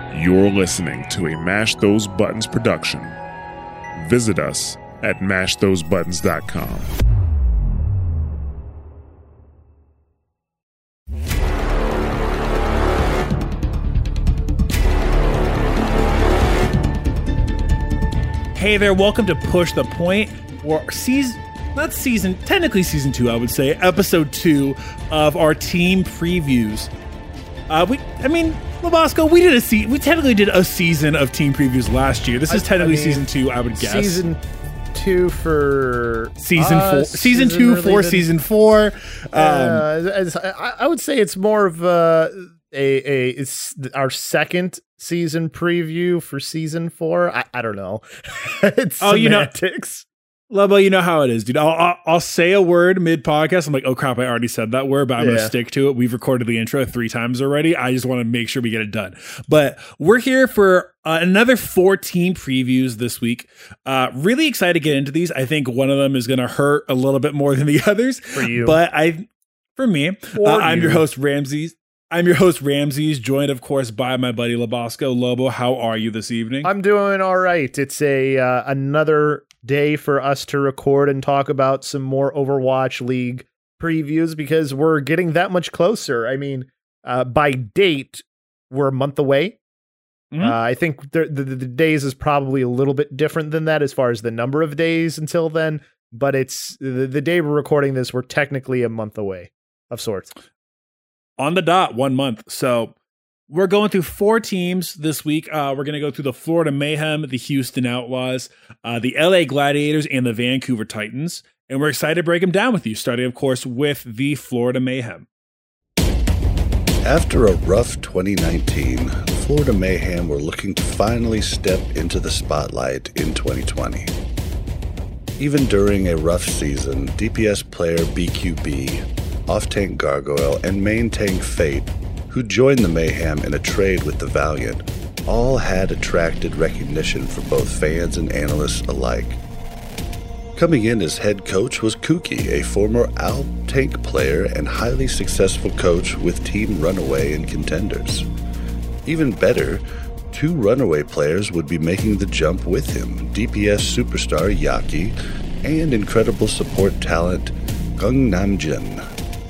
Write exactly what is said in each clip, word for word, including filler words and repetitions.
You're listening to a Mash Those Buttons production. Visit us at mash those buttons dot com. Hey there, welcome to Push the Point, or season, not season, technically season two, I would say, episode two of our team previews. Uh, we, I mean, Labasco, we did a se- we technically did a season of team previews last year. This is technically I mean, season two, I would guess. Season two for season us, four, season two for even, season four. Um, uh, I, I would say it's more of a, a a it's our second season preview for season four. I, I don't know. It's oh, semantics. You know, Lobo, you know how it is, dude. I'll, I'll, I'll say a word mid-podcast. I'm like, oh, crap, I already said that word, but I'm yeah. going to stick to it. We've recorded the intro three times already. I just want to make sure we get it done. But we're here for uh, another four team previews this week. Uh, really excited to get into these. I think one of them is going to hurt a little bit more than the others. For you. But I, for me, uh, I'm you. your host, Ramses. I'm your host, Ramses, joined, of course, by my buddy Labasco. Lobo, how are you this evening? I'm doing all right. It's a uh, another day for us to record and talk about some more Overwatch League previews because we're getting that much closer. I mean, uh, by date, we're a month away. Mm-hmm. Uh, I think the, the, the days is probably a little bit different than that as far as the number of days until then, but it's the, the day we're recording this, we're technically a month away of sorts. On the dot, one month. So we're going through four teams this week. Uh, we're going to go through the Florida Mayhem, the Houston Outlaws, uh, the L A Gladiators, and the Vancouver Titans. And we're excited to break them down with you, starting, of course, with the Florida Mayhem. After a rough twenty nineteen, the Florida Mayhem were looking to finally step into the spotlight in twenty twenty. Even during a rough season, D P S player B Q B, off-tank Gargoyle, and main tank Fate, who joined the Mayhem in a trade with the Valiant, all had attracted recognition from both fans and analysts alike. Coming in as head coach was Kuki, a former Al Tank player and highly successful coach with Team Runaway and Contenders. Even better, two Runaway players would be making the jump with him, D P S superstar Yaki and incredible support talent Gung Namjin.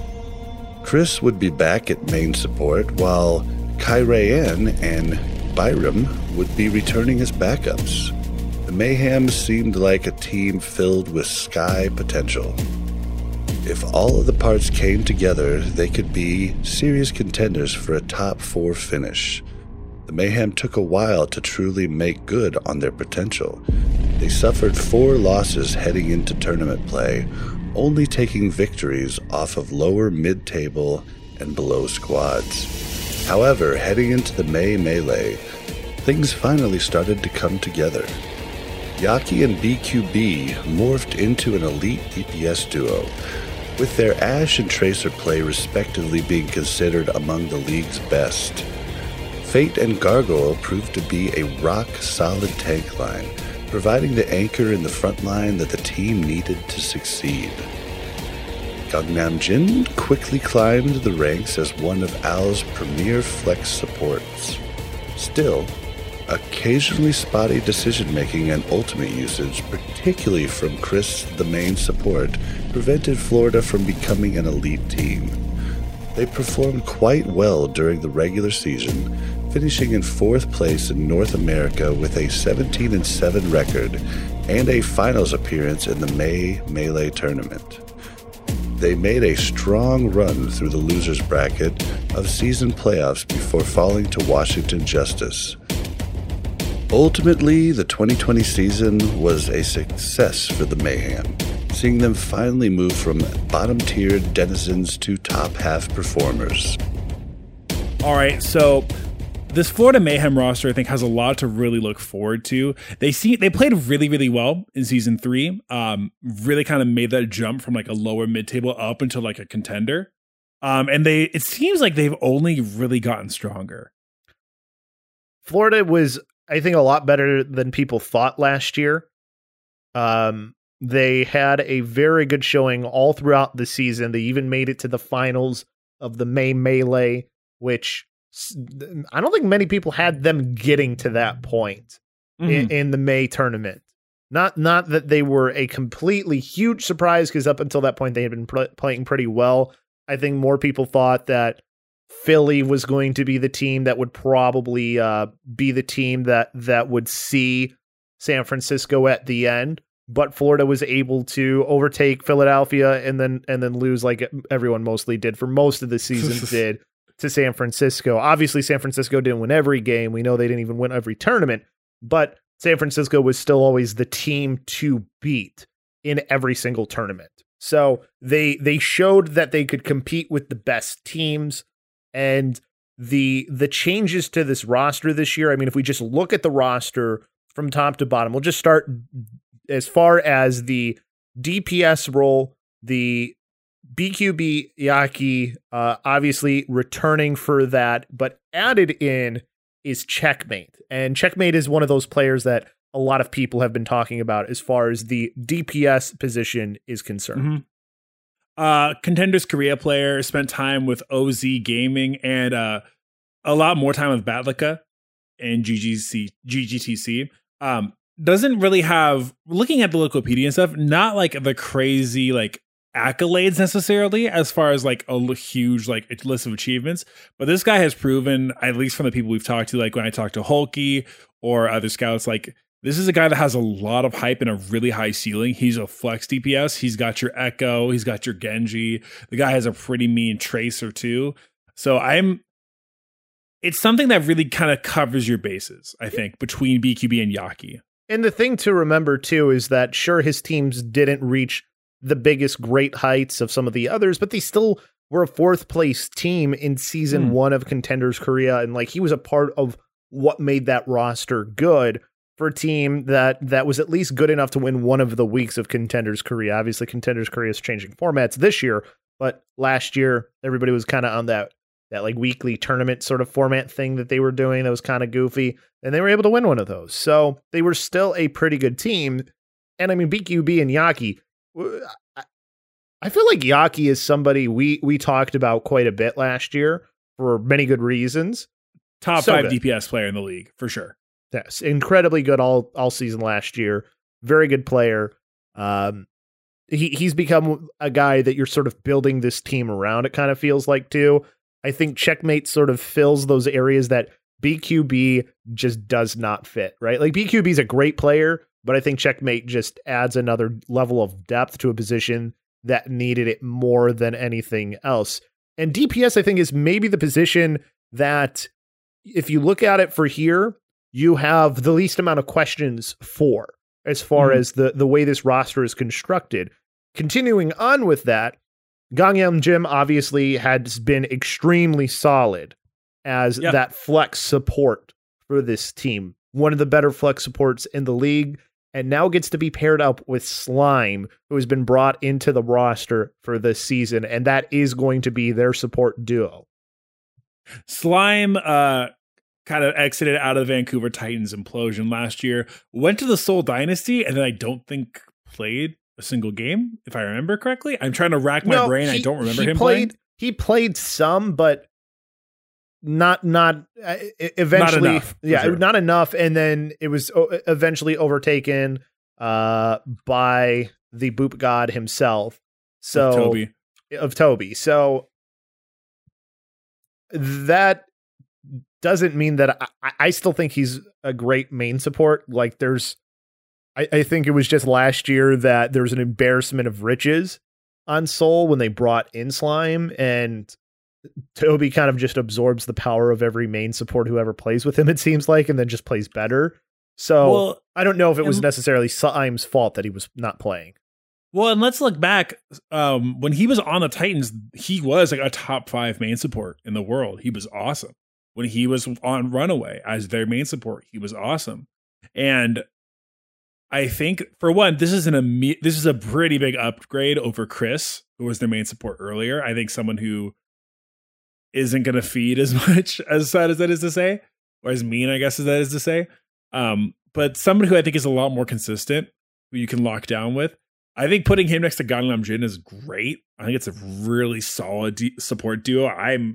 Chris would be back at main support, while Kyrayan and Byram would be returning as backups. The Mayhem seemed like a team filled with sky potential. If all of the parts came together, they could be serious contenders for a top four finish. The Mayhem took a while to truly make good on their potential. They suffered four losses heading into tournament play, only taking victories off of lower mid-table and below squads. However, heading into the May Melee, things finally started to come together. Yaki and B Q B morphed into an elite D P S duo, with their Ashe and Tracer play respectively being considered among the league's best. Fate and Gargoyle proved to be a rock-solid tank line, providing the anchor in the front line that the team needed to succeed. Gangnam Jin quickly climbed the ranks as one of Al's premier flex supports. Still, occasionally spotty decision-making and ultimate usage, particularly from Chris, the main support, prevented Florida from becoming an elite team. They performed quite well during the regular season, finishing in fourth place in North America with a seventeen and seven record and a finals appearance in the May Melee tournament. They made a strong run through the losers bracket of season playoffs before falling to Washington Justice. Ultimately, the twenty twenty season was a success for the Mayhem, seeing them finally move from bottom-tier denizens to top-half performers. All right, so this Florida Mayhem roster, I think, has a lot to really look forward to. They see they played really, really well in season three. Um, really kind of made that jump from like a lower mid-table up into like a contender. Um, and they it seems like they've only really gotten stronger. Florida was, I think, a lot better than people thought last year. Um, they had a very good showing all throughout the season. They even made it to the finals of the May Melee, which I don't think many people had them getting to that point mm-hmm. in, in the May tournament. Not not that they were a completely huge surprise, because up until that point they had been pl- playing pretty well. I think more people thought that Philly was going to be the team that would probably uh, be the team that that would see San Francisco at the end. But Florida was able to overtake Philadelphia and then and then lose like everyone mostly did for most of the season did to San Francisco. Obviously, San Francisco didn't win every game. We know they didn't even win every tournament, but San Francisco was still always the team to beat in every single tournament. So they they showed that they could compete with the best teams. And the the changes to this roster this year, I mean, if we just look at the roster from top to bottom, we'll just start as far as the D P S role, the B Q B Yaki, uh, obviously returning for that, but added in is Checkmate. And Checkmate is one of those players that a lot of people have been talking about as far as the D P S position is concerned. Mm-hmm. Uh, Contenders Korea player, spent time with O Z Gaming and uh, a lot more time with Batlika and G G C, G G T C. Um, doesn't really have, looking at the Wikipedia and stuff, not like the crazy like accolades necessarily as far as like a huge like list of achievements, but this guy has proven, at least from the people we've talked to, like when I talked to Hulky or other scouts, like this is a guy that has a lot of hype and a really high ceiling. He's a flex D P S. He's got your Echo. He's got your Genji. The guy has a pretty mean Tracer too. So I'm, it's something that really kind of covers your bases, I think, between B Q B and Yaki. And the thing to remember too is that sure, his teams didn't reach the biggest great heights of some of the others, but they still were a fourth place team in season mm. one of Contenders Korea. And like, he was a part of what made that roster good for a team that that was at least good enough to win one of the weeks of Contenders Korea. Obviously, Contenders Korea is changing formats this year, but last year everybody was kind of on that that like weekly tournament sort of format thing that they were doing that was kind of goofy, and they were able to win one of those. So they were still a pretty good team. And I mean, B Q B and Yaki, I feel like Yaki is somebody we we talked about quite a bit last year for many good reasons. Top so five good. D P S player in the league for sure. Yes, incredibly good all all season last year. Very good player. Um, he he's become a guy that you're sort of building this team around. It kind of feels like too. I think Checkmate sort of fills those areas that B Q B just does not fit. Right, like B Q B is a great player, but I think Checkmate just adds another level of depth to a position that needed it more than anything else. And D P S, I think, is maybe the position that, if you look at it for here, you have the least amount of questions for, as far mm-hmm. as the, the way this roster is constructed. Continuing on with that, Gangnam Jim obviously has been extremely solid as yep. that flex support for this team. One of the better flex supports in the league, and now gets to be paired up with Slime, who has been brought into the roster for this season, and that is going to be their support duo. Slime, uh, kind of exited out of Vancouver Titans implosion last year, went to the Seoul Dynasty, and then I don't think played a single game, if I remember correctly. I'm trying to rack my no, brain. He, I don't remember him played, playing. He played some, but not not uh, eventually. Not enough, yeah, sure. not enough. And then it was o- eventually overtaken uh, by the Boop God himself. So of Toby. Of Toby. So that doesn't mean that I, I still think he's a great main support. Like there's, I, I think it was just last year that there was an embarrassment of riches on Seoul when they brought in Slime, and Toby kind of just absorbs the power of every main support who ever plays with him, it seems like, and then just plays better. So well, I don't know if it was necessarily Slime's fault that he was not playing. Well, and let's look back. Um, when he was on the Titans, he was like a top five main support in the world. He was awesome. When he was on Runaway as their main support, he was awesome. And I think, for one, this is an imme- this is a pretty big upgrade over Chris, who was their main support earlier. I think someone who isn't going to feed as much, as sad as that is to say, or as mean, I guess, as that is to say. Um, but someone who I think is a lot more consistent, who you can lock down with. I think putting him next to Gangnam Jin is great. I think it's a really solid de- support duo. I'm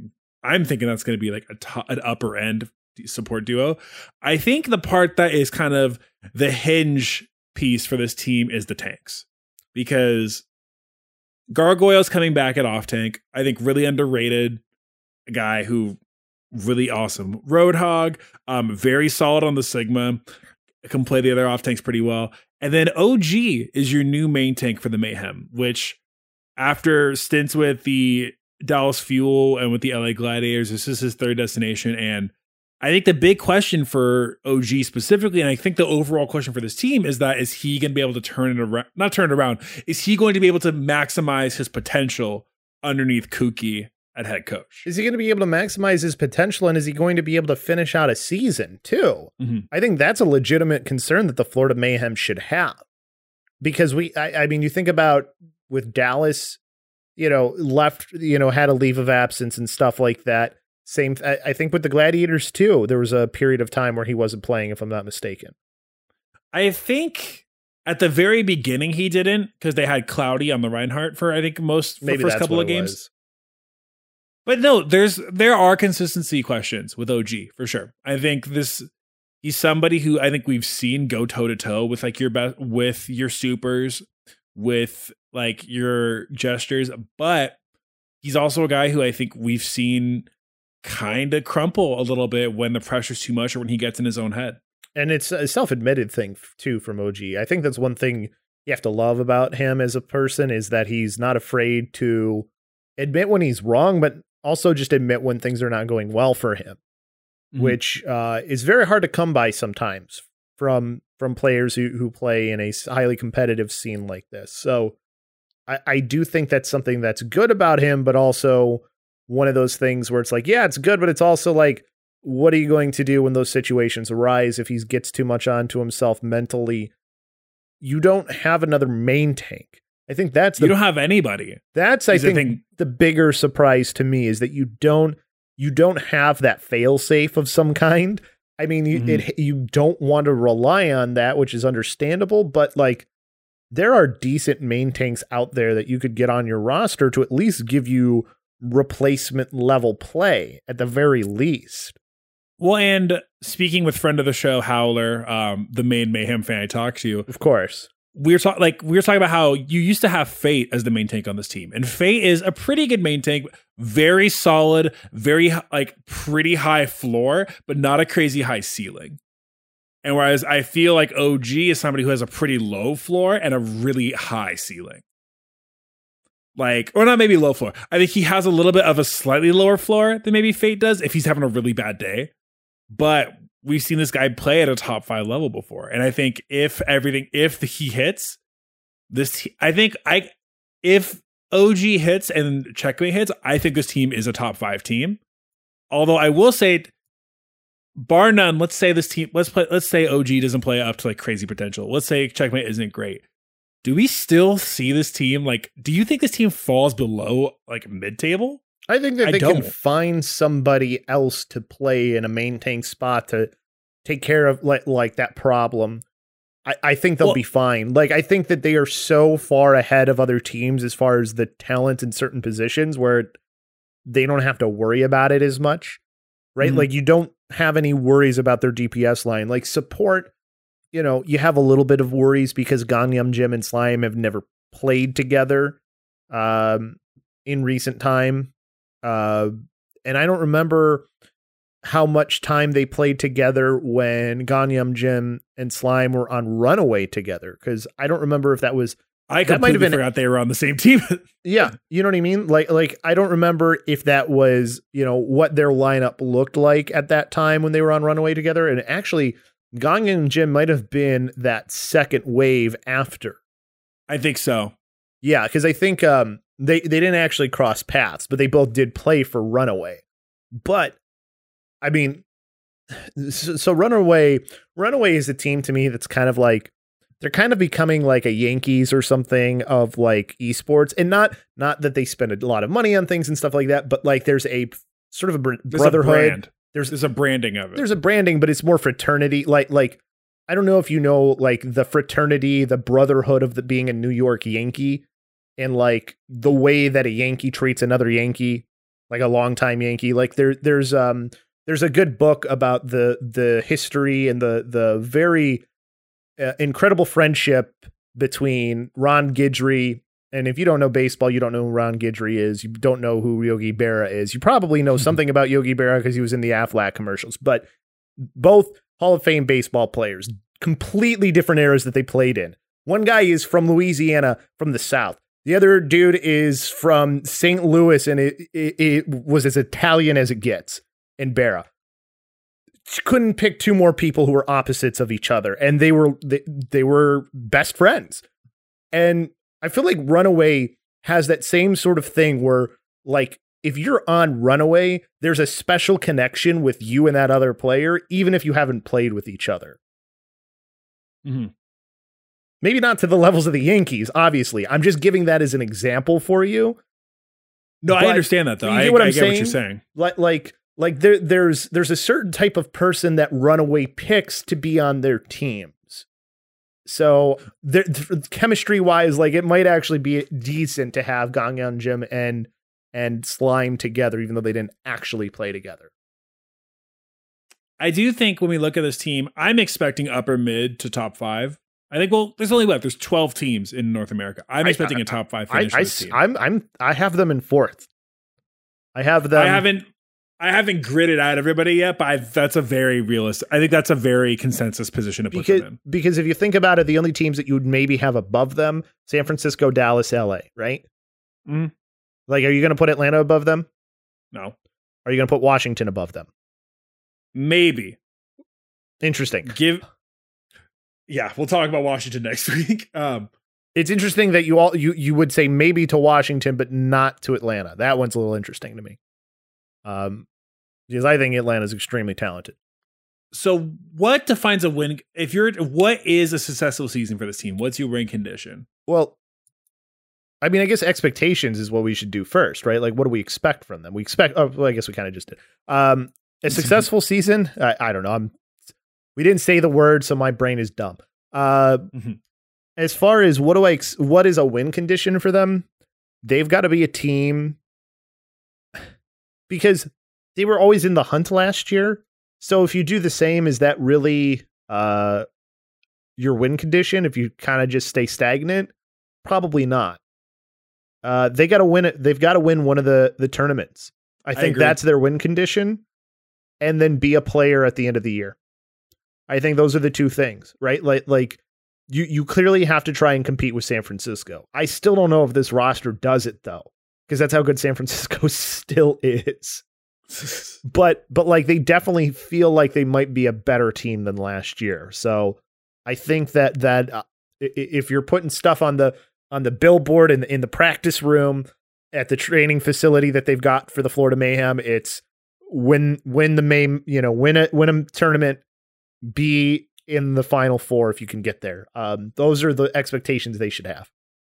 I'm thinking that's going to be like a top, an upper end support duo. I think the part that is kind of the hinge piece for this team is the tanks, because Gargoyle's coming back at off tank. I think really underrated, a guy who really awesome. Roadhog, um, very solid on the Sigma, can play the other off tanks pretty well. And then O G is your new main tank for the Mayhem, which after stints with the Dallas Fuel and with the L A Gladiators, this is his third destination. And I think the big question for O G specifically, and I think the overall question for this team, is that is he going to be able to turn it around? Not turn it around. Is he going to be able to maximize his potential underneath Kuki at head coach? Is he going to be able to maximize his potential, and is he going to be able to finish out a season too? Mm-hmm. I think that's a legitimate concern that the Florida Mayhem should have, because we, I, I mean, you think about with Dallas, you know, left, you know, had a leave of absence and stuff like that. Same, I, I think with the Gladiators too, there was a period of time where he wasn't playing, if I'm not mistaken. I think at the very beginning he didn't, because they had Cloudy on the Reinhardt for I think most for the first couple of games. Was. But no, there's there are consistency questions with O G for sure. I think this he's somebody who I think we've seen go toe to toe with like your best, with your supers, with like your gestures, but he's also a guy who I think we've seen kind of crumple a little bit when the pressure's too much or when he gets in his own head. And it's a self-admitted thing too from O G. I think that's one thing you have to love about him as a person, is that he's not afraid to admit when he's wrong, but also just admit when things are not going well for him, mm-hmm. which uh, is very hard to come by sometimes from from players who, who play in a highly competitive scene like this. So I, I do think that's something that's good about him, but also one of those things where it's like, yeah, it's good, but it's also like, what are you going to do when those situations arise if he gets too much onto himself mentally? You don't have another main tank. I think that's the, you don't have anybody. That's I think, think the bigger surprise to me is that you don't you don't have that fail safe of some kind. I mean, you mm-hmm. it, you don't want to rely on that, which is understandable, but like there are decent main tanks out there that you could get on your roster to at least give you replacement level play at the very least. Well, and speaking with friend of the show Howler, um, the main Mayhem fan I talked to, of course. We were talking like we were talking about how you used to have Fate as the main tank on this team, and Fate is a pretty good main tank, very solid, very like pretty high floor, but not a crazy high ceiling. And whereas I feel like O G is somebody who has a pretty low floor and a really high ceiling, like or not maybe low floor. I think he has a little bit of a slightly lower floor than maybe Fate does if he's having a really bad day, but we've seen this guy play at a top five level before. And I think if everything, if he hits this, I think I, if O G hits and Checkmate hits, I think this team is a top five team. Although I will say, bar none, let's say this team, let's play, let's say O G doesn't play up to like crazy potential. Let's say Checkmate isn't great. Do we still see this team? Like, do you think this team falls below like mid table? I think that I they don't. can find somebody else to play in a main tank spot to take care of like, like that problem. I, I think they'll well, be fine. Like, I think that they are so far ahead of other teams as far as the talent in certain positions where they don't have to worry about it as much, right? Mm-hmm. Like, you don't have any worries about their D P S line. Like, support, you know, you have a little bit of worries because Gangnam Jim and Slime have never played together um, in recent time. Uh, and I don't remember how much time they played together when Gangnam Jim and Slime were on Runaway together, because I don't remember if that was. I completely that might have been, forgot they were on the same team. Yeah, you know what I mean. Like, like I don't remember if that was, you know, what their lineup looked like at that time when they were on Runaway together. And actually, Gangnam Jim might have been that second wave after. I think so. Yeah, because I think. Um, They they didn't actually cross paths, but they both did play for Runaway. But I mean, so, so Runaway Runaway is a team to me that's kind of like they're kind of becoming like a Yankees or something of like esports, and not not that they spend a lot of money on things and stuff like that, but like there's a sort of a br- there's brotherhood. A brand. There's there's a branding of it. There's a branding, but it's more fraternity. Like like I don't know if you know like the fraternity, the brotherhood of the being a New York Yankee. And like the way that a Yankee treats another Yankee, like a longtime Yankee. Like there, there's um, there's a good book about the the history and the the very uh, incredible friendship between Ron Guidry. And if you don't know baseball, you don't know who Ron Guidry is. You don't know who Yogi Berra is. You probably know something about Yogi Berra because he was in the Aflac commercials. But both Hall of Fame baseball players, completely different eras that they played in. One guy is from Louisiana, from the South. The other dude is from Saint Louis, and it, it, it was as Italian as it gets in Berra. Couldn't pick two more people who were opposites of each other, and they were they, they were best friends. And I feel like Runaway has that same sort of thing where, like, if you're on Runaway, there's a special connection with you and that other player, even if you haven't played with each other. Mm-hmm. Maybe not to the levels of the Yankees, obviously. I'm just giving that as an example for you. No, but I understand that, though. You I, get what I I'm get saying? what you're saying. Like, like, like there, there's there's a certain type of person that Runaway picks to be on their teams. So, chemistry wise, like it might actually be decent to have Ganghyun Jim and and Slime together, even though they didn't actually play together. I do think when we look at this team, I'm expecting upper mid to top five. I think, well, there's only what? There's twelve teams in North America. I'm I, expecting I, a top five finish. I, for this team. I'm, I'm, I have them in fourth. I have them. I haven't, I haven't gridded out everybody yet, but I, that's a very realistic. I think that's a very consensus position to put because, them in. Because if you think about it, the only teams that you would maybe have above them, San Francisco, Dallas, L A, right? Mm. Like, are you going to put Atlanta above them? No. Are you going to put Washington above them? Maybe. Interesting. Give. Yeah, we'll talk about Washington next week. Um, it's interesting that you all you you would say maybe to Washington, but not to Atlanta. That one's a little interesting to me. Um, because I think Atlanta is extremely talented. So, what defines a win? If you're, what is a successful season for this team? What's your win condition? Well, I mean, I guess expectations is what we should do first, right? Like, what do we expect from them? We expect. Oh, well, I guess we kind of just did. Um, a successful season. I, I don't know. I'm. We didn't say the word, so my brain is dumb. Uh, mm-hmm. As far as what do I, ex- what is a win condition for them? They've got to be a team because they were always in the hunt last year. So if you do the same, is that really uh, your win condition? If you kind of just stay stagnant, probably not. Uh, they got to win it. They've got to win one of the the tournaments. I think I that's their win condition, and then be a player at the end of the year. I think those are the two things, right? Like, like you, you clearly have to try and compete with San Francisco. I still don't know if this roster does it though, because that's how good San Francisco still is. but, but like they definitely feel like they might be a better team than last year. So I think that that uh, if you're putting stuff on the on the billboard in in the practice room at the training facility that they've got for the Florida Mayhem, it's win win the May, you know, win a win a tournament. Be in the final four if you can get there. Um, those are the expectations they should have.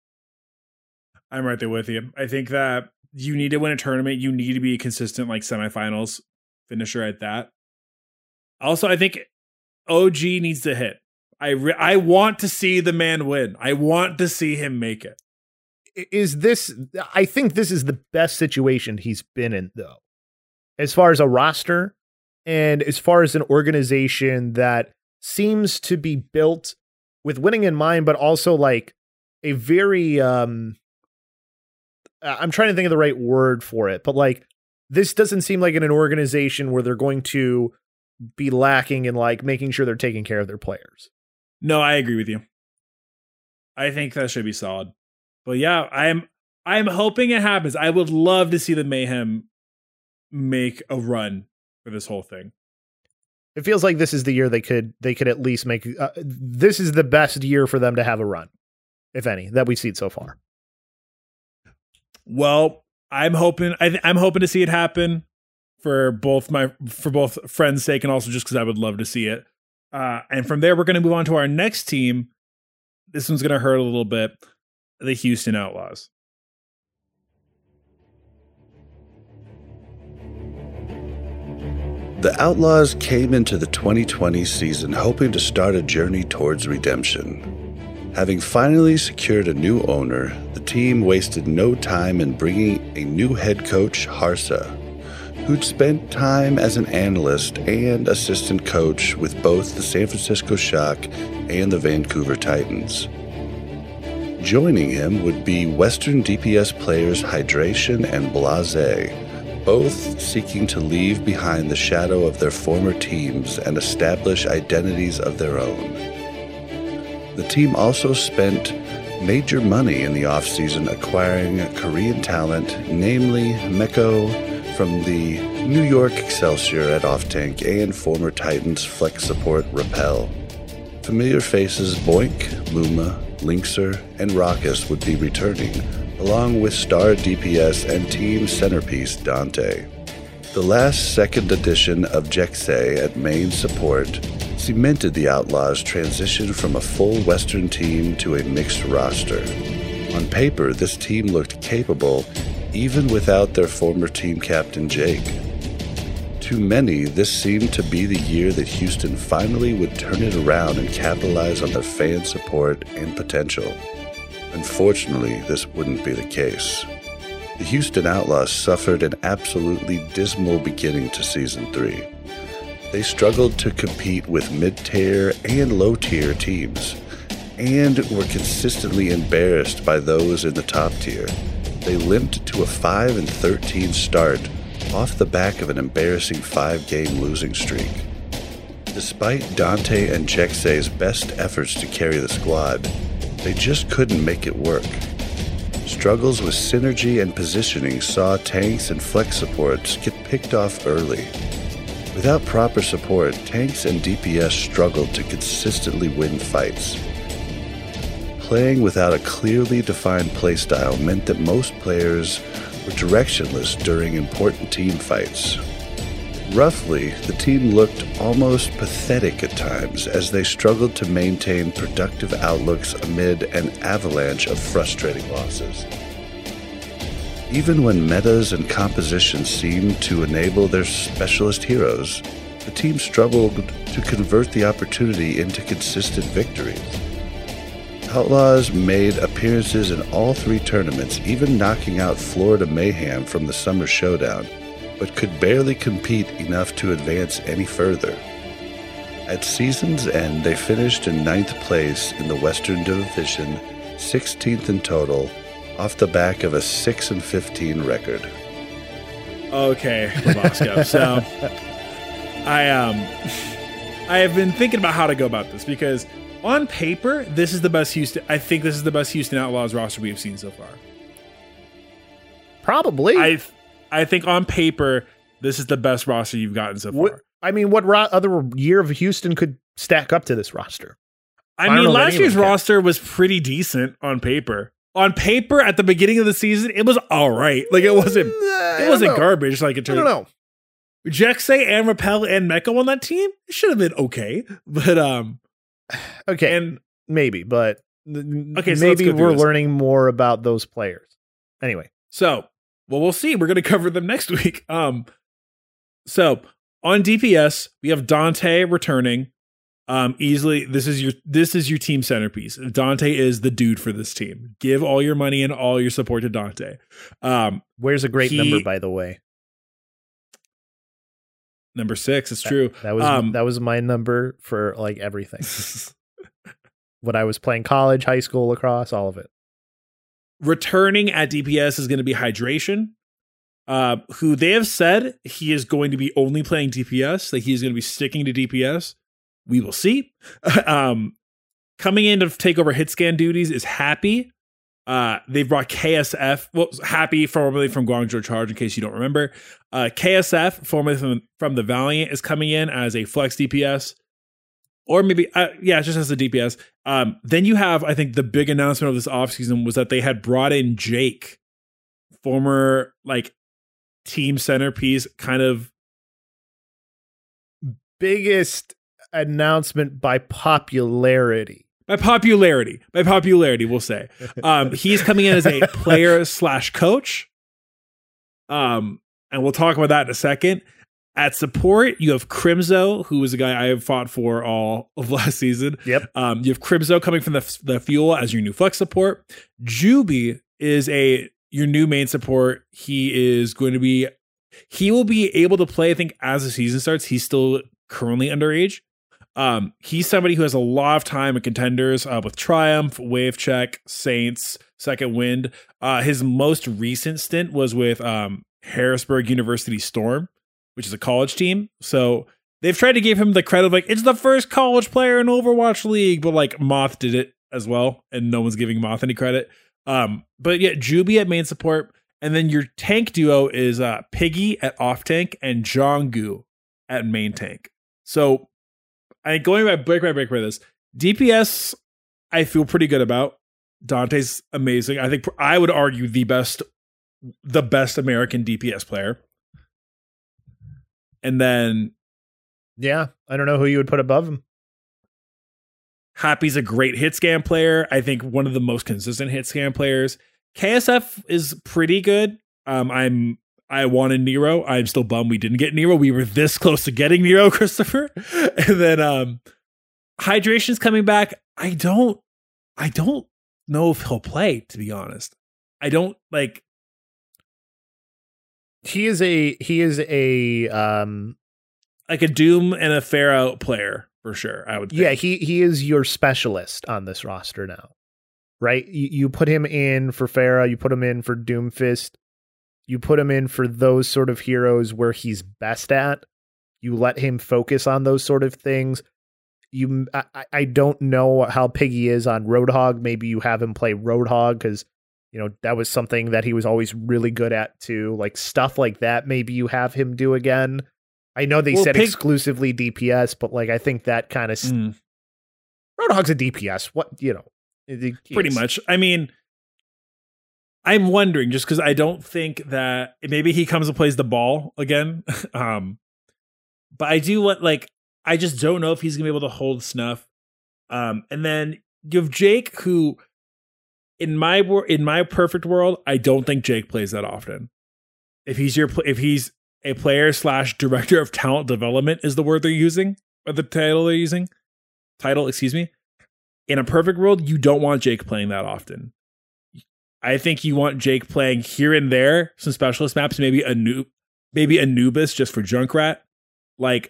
I'm right there with you. I think that you need to win a tournament. You need to be a consistent like semifinals finisher at that. Also, I think O G needs to hit. I re- I want to see the man win. I want to see him make it. Is this? I think this is the best situation he's been in, though, as far as a roster. And as far as an organization that seems to be built with winning in mind, but also like a very, um, I'm trying to think of the right word for it, but like this doesn't seem like an organization where they're going to be lacking in like making sure they're taking care of their players. No, I agree with you. I think that should be solid. But yeah, I'm I'm hoping it happens. I would love to see the Mayhem make a run for this whole thing. It feels like this is the year they could they could at least make uh, this is the best year for them to have a run, if any, that we've seen so far. Well, I'm hoping I th- I'm hoping to see it happen for both my for both friends' sake and also just because I would love to see it. Uh, and from there, we're going to move on to our next team. This one's going to hurt a little bit. The Houston Outlaws. The Outlaws came into the twenty twenty season hoping to start a journey towards redemption. Having finally secured a new owner, the team wasted no time in bringing a new head coach, Harsa, who'd spent time as an analyst and assistant coach with both the San Francisco Shock and the Vancouver Titans. Joining him would be Western D P S players Hydration and Blase, both seeking to leave behind the shadow of their former teams and establish identities of their own. The team also spent major money in the offseason acquiring Korean talent, namely Meko from the New York Excelsior at Off-Tank and former Titans flex support Rappel. Familiar faces Boink, Luma, Linkser, and Raucus would be returning, along with star D P S and team centerpiece Dante. The last second edition of Jeksei at main support cemented the Outlaws' transition from a full Western team to a mixed roster. On paper, this team looked capable even without their former team captain Jake. To many, this seemed to be the year that Houston finally would turn it around and capitalize on their fan support and potential. Unfortunately, this wouldn't be the case. The Houston Outlaws suffered an absolutely dismal beginning to Season three. They struggled to compete with mid-tier and low-tier teams, and were consistently embarrassed by those in the top tier. They limped to a five and thirteen start off the back of an embarrassing five-game losing streak. Despite Dante and Jeksei's best efforts to carry the squad, they just couldn't make it work. Struggles with synergy and positioning saw tanks and flex supports get picked off early. Without proper support, tanks and D P S struggled to consistently win fights. Playing without a clearly defined playstyle meant that most players were directionless during important team fights. Roughly, the team looked almost pathetic at times as they struggled to maintain productive outlooks amid an avalanche of frustrating losses. Even when metas and compositions seemed to enable their specialist heroes, the team struggled to convert the opportunity into consistent victories. Outlaws made appearances in all three tournaments, even knocking out Florida Mayhem from the Summer Showdown, but could barely compete enough to advance any further. At season's end, they finished in ninth place in the Western Division, sixteenth in total, off the back of a six and fifteen record. Okay, Labasco. So I um I have been thinking about how to go about this because on paper, this is the best Houston. I think this is the best Houston Outlaws roster we have seen so far. Probably. I I think on paper, this is the best roster you've gotten so far. What, I mean, what ro- other year of Houston could stack up to this roster? I, I mean, last year's roster was pretty decent on paper. On paper, at the beginning of the season, it was all right. Like it wasn't, mm, it wasn't garbage. Like it I don't know. Jeksei and Rappel and Meko on that team, it should have been okay. But um. Okay, and maybe, but okay, so maybe we're this. learning more about those players. Anyway, so well, we'll see. We're going to cover them next week. Um, so on D P S, we have Dante returning. Um, easily, this is your this is your team centerpiece. Dante is the dude for this team. Give all your money and all your support to Dante. Um, where's a great he, number, by the way? Number six, it's that, true. That was um, that was my number for like everything. When I was playing college, high school, lacrosse, all of it. Returning at D P S is going to be Hydration, uh, who they have said he is going to be only playing D P S. Like he's going to be sticking to D P S. We will see. um, coming in to take over hit scan duties is Happy. Uh, they've brought K S F, well, Happy, formerly from Guangzhou Charge, in case you don't remember. Uh, K S F, formerly from, from the Valiant, is coming in as a flex D P S. Or maybe, uh, yeah, just as a D P S. Um, then you have, I think, the big announcement of this offseason was that they had brought in Jake, former, like, team centerpiece, kind of. Biggest announcement by popularity. By popularity, by popularity, we'll say. Um, he's coming in as a player slash coach. Um, and we'll talk about that in a second. At support, you have Crimzo, who is a guy I have fought for all of last season. Yep. Um, you have Crimzo coming from the, the Fuel as your new flex support. Juby is a your new main support. He is going to be, he will be able to play, I think, as the season starts. He's still currently underage. Um, he's somebody who has a lot of time in contenders uh, with Triumph, Wave Check, Saints, Second Wind. Uh, his most recent stint was with um, Harrisburg University Storm, which is a college team. So they've tried to give him the credit of like, it's the first college player in Overwatch League, but like Moth did it as well, and no one's giving Moth any credit. Um, but yeah, Juby at main support, and then your tank duo is uh, Piggy at off tank and Jongu at main tank. So I going by break by break by this D P S, I feel pretty good about. Dante's amazing. I think I would argue the best, the best American D P S player. And then, yeah, I don't know who you would put above him. Happy's a great hit scan player. I think one of the most consistent hit scan players. K S F is pretty good. Um, I'm I wanted Nero. I'm still bummed we didn't get Nero. We were this close to getting Nero, Christopher. And then um, Hydration's coming back. I don't. I don't know if he'll play. To be honest, I don't like. He is a he is a um like a Doom and a Pharaoh player for sure. I would think. Yeah, he he is your specialist on this roster now, right? You, you put him in for Pharah, you put him in for Doomfist, you put him in for those sort of heroes where he's best at. You let him focus on those sort of things. You, I, I don't know how Piggy is on Roadhog. Maybe you have him play Roadhog because, you know, that was something that he was always really good at too. Like stuff like that, maybe you have him do again. I know they well, said Pig- exclusively D P S, but like I think that kind of st- mm. Roadhog's a D P S. What, you know, pretty much. I mean, I'm wondering just because I don't think that maybe he comes and plays the ball again. um, but I do want like I just don't know if he's gonna be able to hold snuff. Um, and then you have Jake, who in my in my perfect world, I don't think Jake plays that often. If he's your if he's a player slash director of talent development is the word they're using, or the title they're using. Title, excuse me. In a perfect world, you don't want Jake playing that often. I think you want Jake playing here and there, some specialist maps, maybe a new, maybe Anubis just for Junkrat. Like,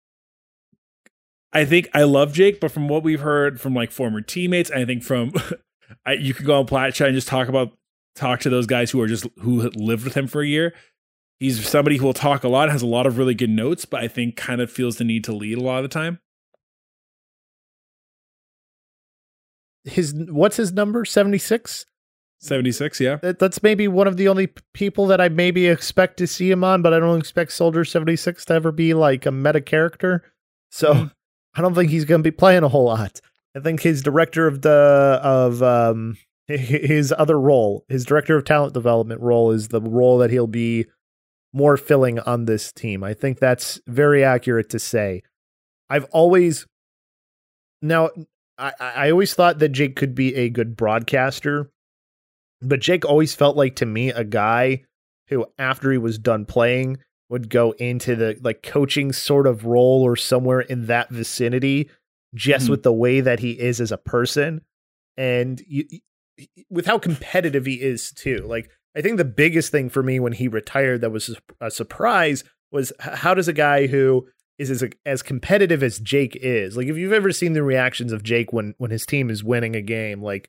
I think I love Jake, but from what we've heard from like former teammates, I think from I, you could go on Platchat and just talk about talk to those guys who are just who lived with him for a year. He's somebody who will talk a lot, has a lot of really good notes, but I think kind of feels the need to lead a lot of the time. His what's his number? seventy-six? seventy-six, yeah. That, that's maybe one of the only p- people that I maybe expect to see him on, but I don't expect Soldier seventy-six to ever be like a meta character. So mm. I don't think he's going to be playing a whole lot. I think his director of the of um his other role, his director of talent development role, is the role that he'll be more filling on this team. I think that's very accurate to say. I've always now I, I always thought that Jake could be a good broadcaster, but Jake always felt like to me a guy who, after he was done playing, would go into the like coaching sort of role or somewhere in that vicinity, just mm-hmm. with the way that he is as a person, and you, with how competitive he is too. Like, I think the biggest thing for me when he retired that was a surprise was how does a guy who is as, as competitive as Jake is, like if you've ever seen the reactions of Jake when, when his team is winning a game, like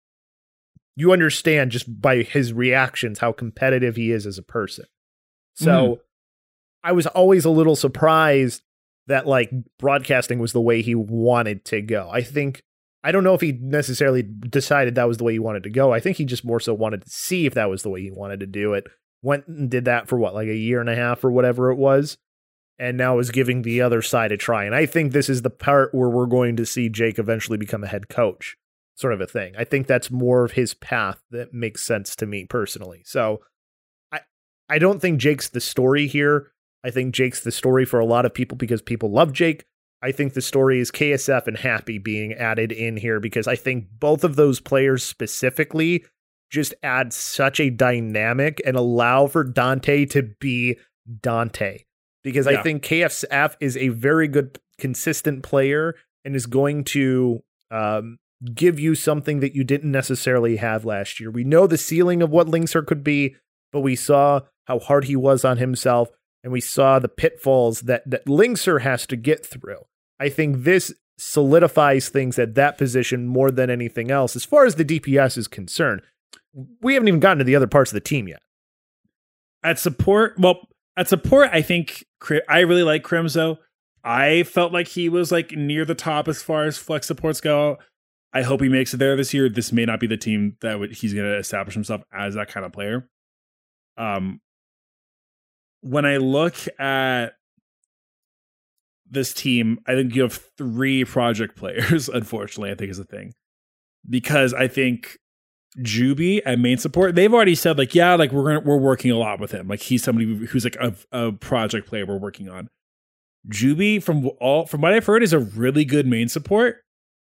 you understand just by his reactions how competitive he is as a person. So mm. I was always a little surprised that like broadcasting was the way he wanted to go. I think I don't know if he necessarily decided that was the way he wanted to go. I think he just more so wanted to see if that was the way he wanted to do it. Went and did that for what, like a year and a half or whatever it was. And now is giving the other side a try. And I think this is the part where we're going to see Jake eventually become a head coach, sort of a thing. I think that's more of his path that makes sense to me personally. So I, I don't think Jake's the story here. I think Jake's the story for a lot of people because people love Jake. I think the story is K S F and Happy being added in here because I think both of those players specifically just add such a dynamic and allow for Dante to be Dante. Because yeah. I think K S F is a very good, consistent player and is going to um, give you something that you didn't necessarily have last year. We know the ceiling of what Linkser could be, but we saw how hard he was on himself, and we saw the pitfalls that, that Linkser has to get through. I think this solidifies things at that position more than anything else. As far as the D P S is concerned, we haven't even gotten to the other parts of the team yet. At support, well, at support, I think I really like Crimzo. I felt like he was like near the top as far as flex supports go. I hope he makes it there this year. This may not be the team that would, he's going to establish himself as that kind of player. Um, when I look at this team, I think you have three project players, unfortunately, I think is the thing. Because I think Juby at main support, they've already said like, yeah, like we're gonna, we're working a lot with him. Like he's somebody who's like a, a project player we're working on. Juby, from all from what I've heard, is a really good main support.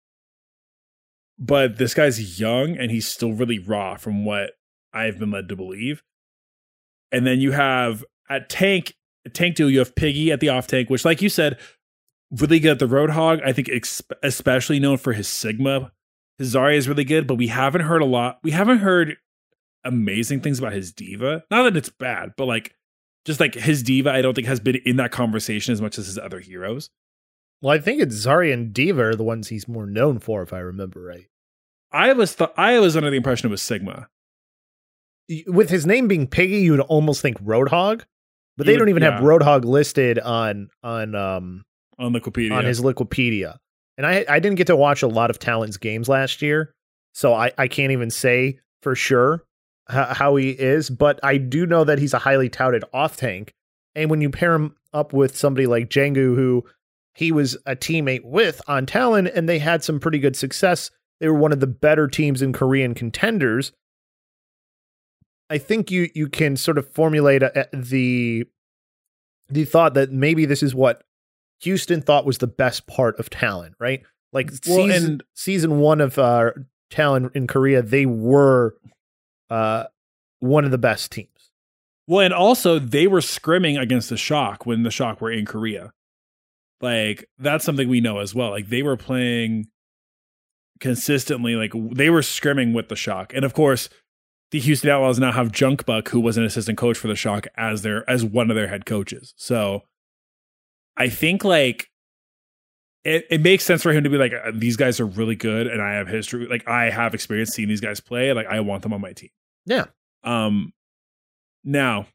But this guy's young and he's still really raw from what I've been led to believe. And then you have at tank, tank duo, you have Piggy at the off tank, which like you said, really good at the Roadhog. I think ex- especially known for his Sigma. His Zarya is really good, but we haven't heard a lot. We haven't heard amazing things about his Diva. Not that it's bad, but like just like his Diva, I don't think has been in that conversation as much as his other heroes. Well, I think it's Zarya and Diva are the ones he's more known for, if I remember right. I was th- I was under the impression it was Sigma. With his name being Piggy, you would almost think Roadhog, but they would, don't even yeah. have Roadhog listed on on um on Liquipedia. on his Liquipedia. And I I didn't get to watch a lot of Talon's games last year, so I, I can't even say for sure how, how he is, but I do know that he's a highly touted off tank. And when you pair him up with somebody like Jengu, who he was a teammate with on Talon, and they had some pretty good success. They were one of the better teams in Korean contenders. I think you you can sort of formulate a, a, the the thought that maybe this is what Houston thought was the best part of Talon, right? Like well, season, and season one of uh, Talon in Korea, they were uh, one of the best teams. Well, and also they were scrimming against the Shock when the Shock were in Korea. Like that's something we know as well. Like they were playing consistently, like they were scrimming with the Shock, and of course, the Houston Outlaws now have Junkbuck, who was an assistant coach for the Shock, as their as one of their head coaches. So, I think like it, it makes sense for him to be like, these guys are really good, and I have history, like I have experience seeing these guys play. Like I want them on my team. Yeah. Um. Now,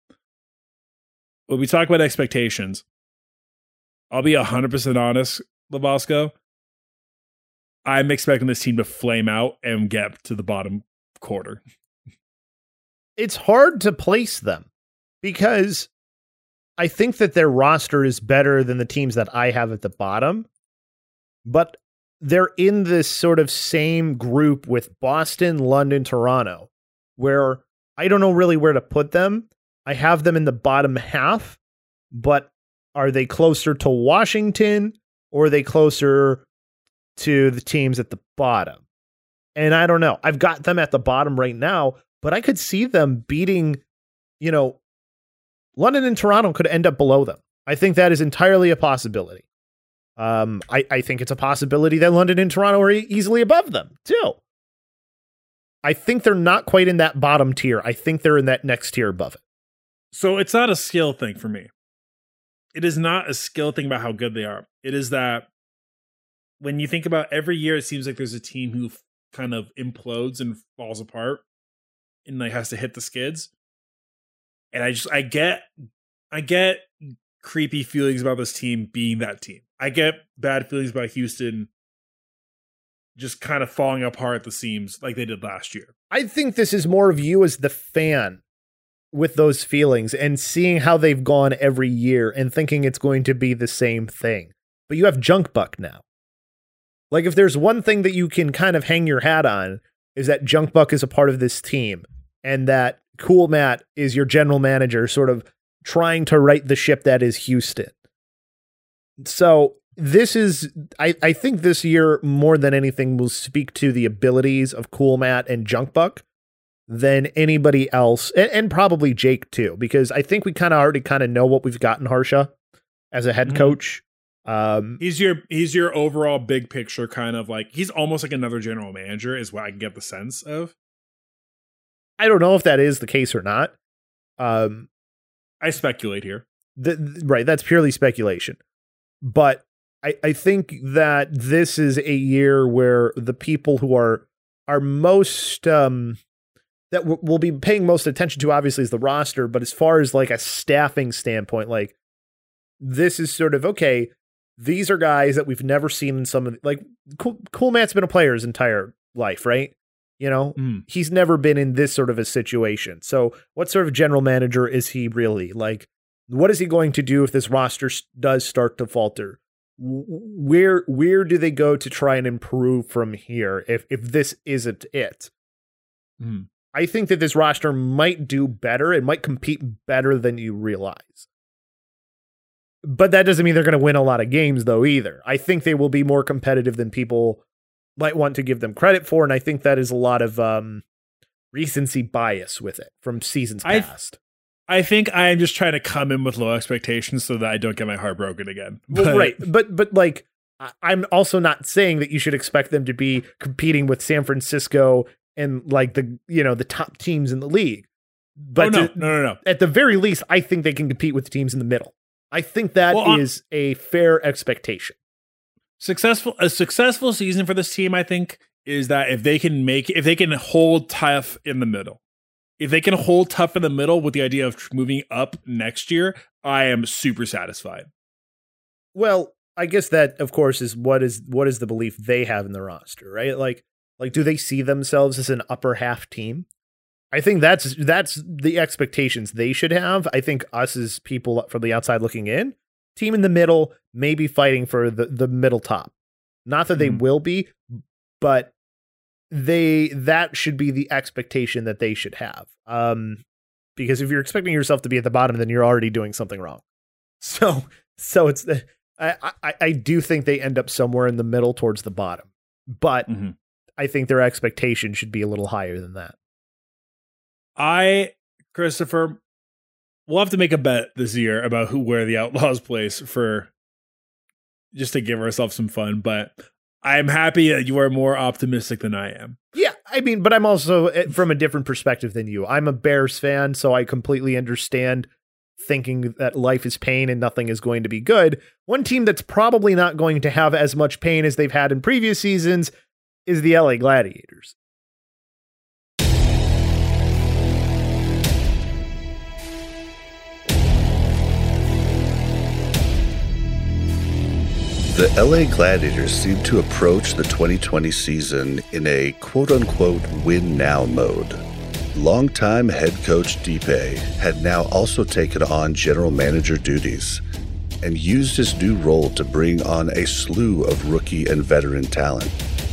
when we talk about expectations, I'll be a hundred percent honest, Labasco. I'm expecting this team to flame out and get to the bottom quarter. It's hard to place them because I think that their roster is better than the teams that I have at the bottom, but they're in this sort of same group with Boston, London, Toronto, where I don't know really where to put them. I have them in the bottom half, but are they closer to Washington or are they closer to the teams at the bottom? And I don't know. I've got them at the bottom right now, but I could see them beating, you know, London and Toronto could end up below them. I think that is entirely a possibility. Um, I, I think it's a possibility that London and Toronto are e- easily above them, too. I think they're not quite in that bottom tier. I think they're in that next tier above it. So it's not a skill thing for me. It is not a skill thing about how good they are. It is that when you think about every year, it seems like there's a team who f- kind of implodes and falls apart and like has to hit the skids. And I just, I get, I get creepy feelings about this team being that team. I get bad feelings about Houston just kind of falling apart at the seams like they did last year. I think this is more of you as the fan with those feelings and seeing how they've gone every year and thinking it's going to be the same thing. But you have Junkbuck now. Like if there's one thing that you can kind of hang your hat on is that Junkbuck is a part of this team and that Cool Matt is your general manager sort of trying to right the ship that is Houston. So this is, I, I think this year more than anything will speak to the abilities of Cool Matt and Junkbuck than anybody else, and, and probably Jake too, because I think we kind of already kind of know what we've got in Harsha as a head mm-hmm. coach. Um, he's your he's your overall big picture kind of like he's almost like another general manager is what I can get the sense of. I don't know if that is the case or not. Um, I speculate here. The, the, right, that's purely speculation. But I, I think that this is a year where the people who are are most um, that w- will be paying most attention to obviously is the roster. But as far as like a staffing standpoint, like this is sort of okay. These are guys that we've never seen in some of the, like cool, cool Matt's been a player his entire life, right? You know, mm. he's never been in this sort of a situation. So what sort of general manager is he really? Like, what is he going to do if this roster does start to falter? Where where do they go to try and improve from here if, if this isn't it? Mm. I think that this roster might do better. It might compete better than you realize. But that doesn't mean they're going to win a lot of games, though, either. I think they will be more competitive than people might want to give them credit for, and I think that is a lot of um, recency bias with it from seasons I, past. I think I'm just trying to come in with low expectations so that I don't get my heart broken again. But, well, right, but but like I'm also not saying that you should expect them to be competing with San Francisco and like the you know the top teams in the league. But oh, no, to, no, no, no. At the very least, I think they can compete with the teams in the middle. I think that well, is a fair expectation. Successful a successful season for this team, I think, is that if they can make if they can hold tough in the middle. If they can hold tough in the middle with the idea of moving up next year, I am super satisfied. Well, I guess that of course is what is what is the belief they have in the roster, right? Like like do they see themselves as an upper half team? I think that's that's the expectations they should have. I think us as people from the outside looking in, team in the middle, maybe fighting for the, the middle top. Not that they mm. will be, but they that should be the expectation that they should have. Um, because if you're expecting yourself to be at the bottom, then you're already doing something wrong. So so it's the I I, I do think they end up somewhere in the middle towards the bottom, but mm-hmm. I think their expectation should be a little higher than that. I, Christopher, we'll have to make a bet this year about who where the Outlaws place for just to give ourselves some fun. But I'm happy that you are more optimistic than I am. Yeah, I mean, but I'm also from a different perspective than you. I'm a Bears fan, so I completely understand thinking that life is pain and nothing is going to be good. One team that's probably not going to have as much pain as they've had in previous seasons is the L A Gladiators. The L A Gladiators seem to approach the twenty twenty season in a quote-unquote win-now mode. Longtime head coach Dipe had now also taken on general manager duties and used his new role to bring on a slew of rookie and veteran talent.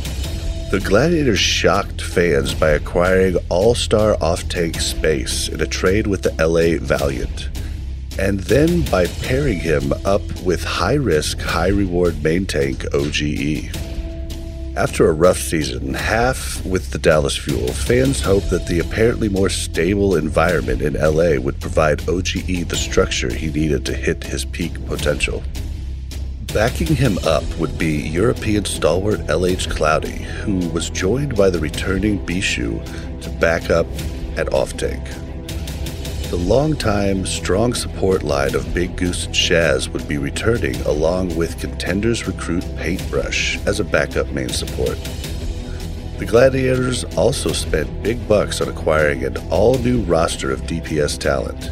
The Gladiators shocked fans by acquiring all-star off-tank Space in a trade with the L A Valiant, and then by pairing him up with high-risk, high-reward main tank O G E. After a rough season, half with the Dallas Fuel, fans hoped that the apparently more stable environment in L A would provide O G E the structure he needed to hit his peak potential. Backing him up would be European stalwart L H Cloudy, who was joined by the returning Bishu to back up at off-tank. The longtime, strong support line of Big Goose and Shaz would be returning along with contenders recruit Paintbrush as a backup main support. The Gladiators also spent big bucks on acquiring an all-new roster of D P S talent.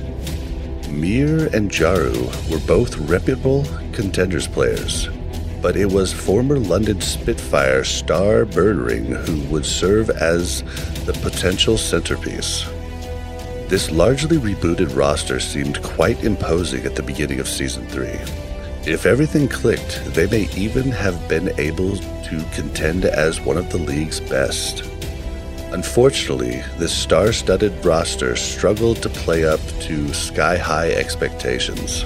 Mir and Jaru were both reputable contenders players, but it was former London Spitfire Star Bernering who would serve as the potential centerpiece. This largely rebooted roster seemed quite imposing at the beginning of Season three. If everything clicked, they may even have been able to contend as one of the league's best. Unfortunately, this star-studded roster struggled to play up to sky-high expectations.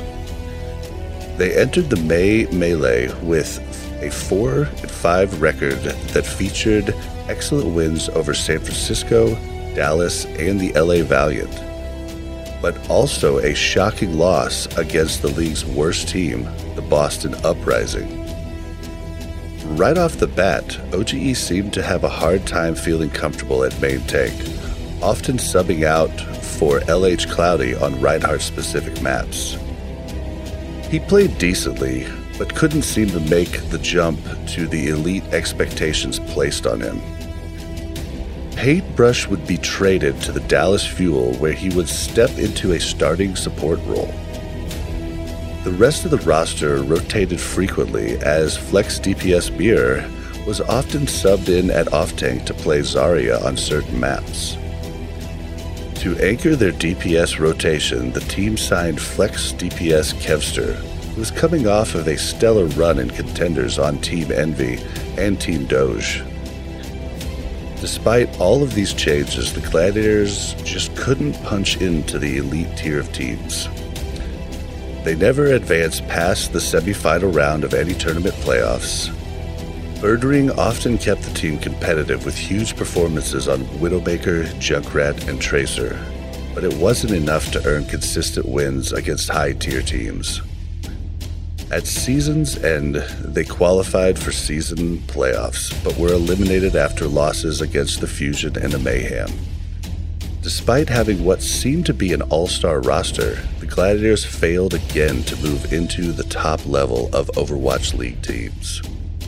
They entered the May Melee with a four and five record that featured excellent wins over San Francisco, Dallas, and the L A Valiant. but also a shocking loss against the league's worst team, the Boston Uprising. Right off the bat, O G E seemed to have a hard time feeling comfortable at main tank, often subbing out for L H Cloudy on Reinhardt-specific maps. He played decently, but couldn't seem to make the jump to the elite expectations placed on him. Paintbrush would be traded to the Dallas Fuel, where he would step into a starting support role. The rest of the roster rotated frequently, as Flex D P S Mirror was often subbed in at off-tank to play Zarya on certain maps. To anchor their D P S rotation, the team signed Flex D P S Kevster, who was coming off of a stellar run in contenders on Team Envy and Team Doge. Despite all of these changes, the Gladiators just couldn't punch into the elite tier of teams. They never advanced past the semifinal round of any tournament playoffs. Birdring often kept the team competitive with huge performances on Widowmaker, Junkrat, and Tracer, but it wasn't enough to earn consistent wins against high-tier teams. At season's end, they qualified for season playoffs, but were eliminated after losses against the Fusion and the Mayhem. Despite having what seemed to be an all-star roster, the Gladiators failed again to move into the top level of Overwatch League teams.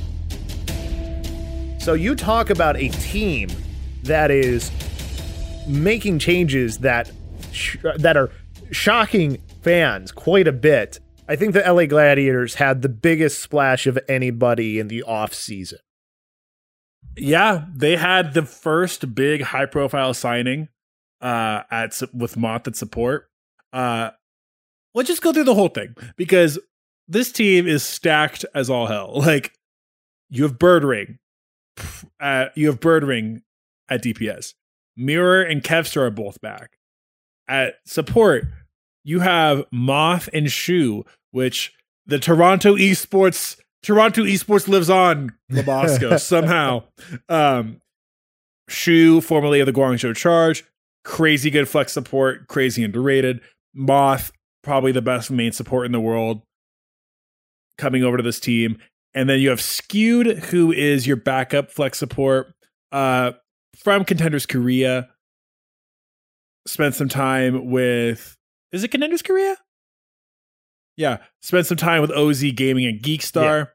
So you talk about a team that is making changes that sh- that are shocking fans quite a bit. I think the L A Gladiators had the biggest splash of anybody in the off-season. Yeah, they had the first big high-profile signing uh, at with Moth at support. Uh, let's just go through the whole thing, because this team is stacked as all hell. Like, you have Birdring. Uh, you have Birdring at D P S. Mirror and Kevster are both back. At support, you have Moth and Shu, which the Toronto esports Toronto esports lives on, Labosco, somehow. Um, Shu, formerly of the Guangzhou Charge, crazy good flex support, crazy underrated. Moth, probably the best main support in the world, coming over to this team. And then you have Skewed, who is your backup flex support uh, from Contenders Korea. Spent some time with... Is it Contenders Korea? Yeah. Spent some time with O Z Gaming and Geekstar.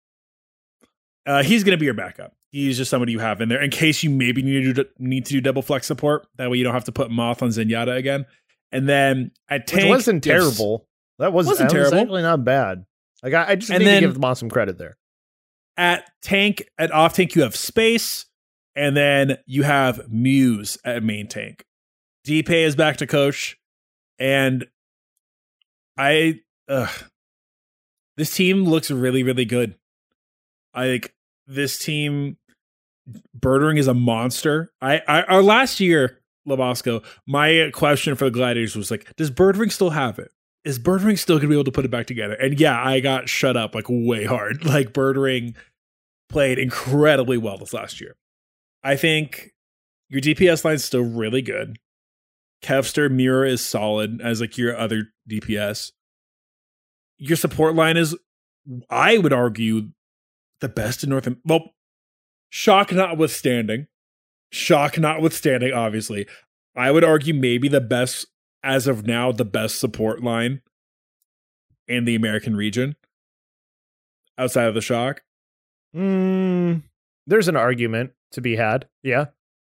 Yeah. Uh, he's going to be your backup. He's just somebody you have in there in case you maybe need to do, need to do double flex support. That way you don't have to put Moth on Zenyatta again. And then at tank... Which wasn't terrible. That was, wasn't that terrible. was actually not bad. Like, I, I just and need then, to give them some credit there. At tank, at off tank, you have Space, and then you have Muse at main tank. D-Pay is back to coach, and I, ugh, this team looks really, really good. I think this team, Birdring is a monster. I, I our last year, Labosco, my question for the Gladiators was like, does Birdring still have it? Is Birdring still going to be able to put it back together? And yeah, I got shut up like way hard. Like, Birdring played incredibly well this last year. I think your D P S line's still really good. Kevster, Mirror is solid as like your other D P S. Your support line is, I would argue, the best in North America. Well, shock notwithstanding. Shock notwithstanding, obviously. I would argue maybe the best, as of now, the best support line in the American region outside of the shock. Mm, there's an argument to be had. Yeah.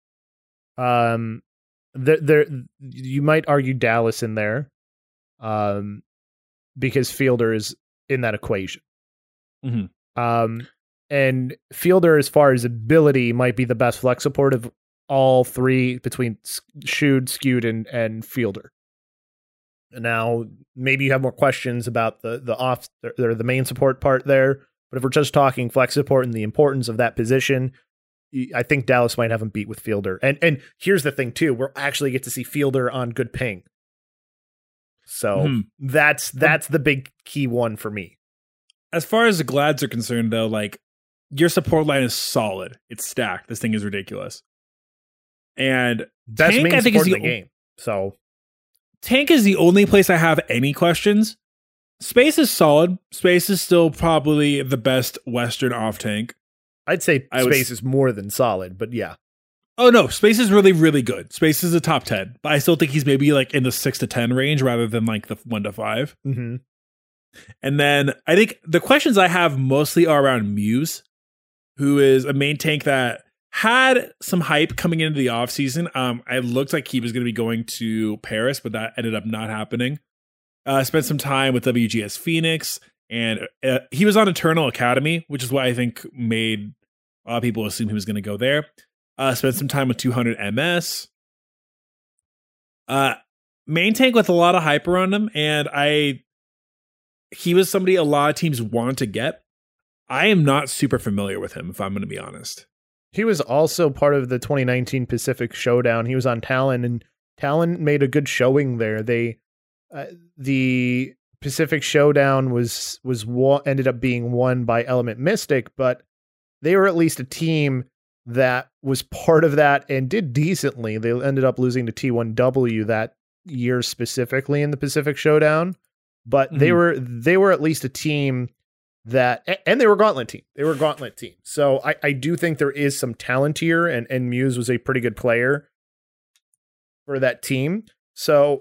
Um, there, there, you might argue Dallas in there, um, because Fielder is in that equation. Mm-hmm. Um, and Fielder, as far as ability, might be the best flex support of all three between Shewed, Skewed, and and Fielder. Now, maybe you have more questions about the the off or the main support part there, but if we're just talking flex support and the importance of that position, I think Dallas might have him beat with Fielder. And and here's the thing too, we'll actually get to see Fielder on good ping. So mm-hmm. that's that's the big key one for me. As far as the Glads are concerned, though, like, your support line is solid. It's stacked. This thing is ridiculous. And best Tank, main I think, support is in the game. So Tank is the only place I have any questions. Space is solid. Space is still probably the best Western off tank. I'd say I Space was, is more than solid, but yeah. Oh no, Space is really, really good. Space is a top ten, but I still think he's maybe like in the six to ten range rather than like the one to five. Mm-hmm. And then I think the questions I have mostly are around Muse, who is a main tank that had some hype coming into the offseason. Um, it looked like he was going to be going to Paris, but that ended up not happening. Uh, spent some time with W G S Phoenix, and uh, he was on Eternal Academy, which is what I think made a lot of people assume he was going to go there. Uh, spent some time with two hundred M S. Uh, main tank with a lot of hype around him, and I he was somebody a lot of teams want to get. I am not super familiar with him, if I'm going to be honest. He was also part of the twenty nineteen Pacific Showdown. He was on Talon, and Talon made a good showing there. They uh, the Pacific Showdown was was wa- ended up being won by Element Mystic, but they were at least a team that was part of that and did decently. They ended up losing to T one W that year specifically in the Pacific Showdown, but mm-hmm. they were they were at least a team that, and they were Gauntlet team. They were a Gauntlet team. So I, I do think there is some talent here, and, and Muse was a pretty good player for that team. So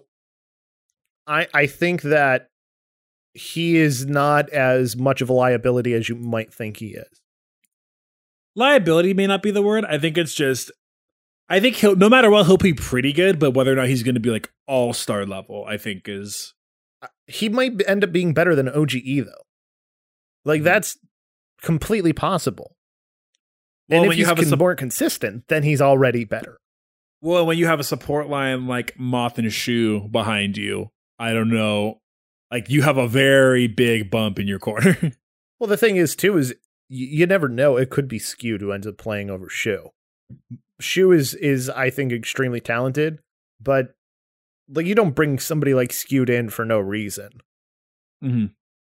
I I think that he is not as much of a liability as you might think he is. Liability may not be the word. I think it's just, I think he'll, no matter what, he'll be pretty good, but whether or not he's going to be like all-star level, I think is. He might end up being better than O G E though. Like, that's completely possible. Well, and when if you he's have a con- sub- more consistent, then he's already better. Well, when you have a support line like Moth and Shu behind you, I don't know. Like, you have a very big bump in your corner. Well, the thing is, too, is you, you never know. It could be Skewed who ends up playing over Shu. Shu is, is, I think, extremely talented, but like you don't bring somebody like Skewed in for no reason. Mm-hmm.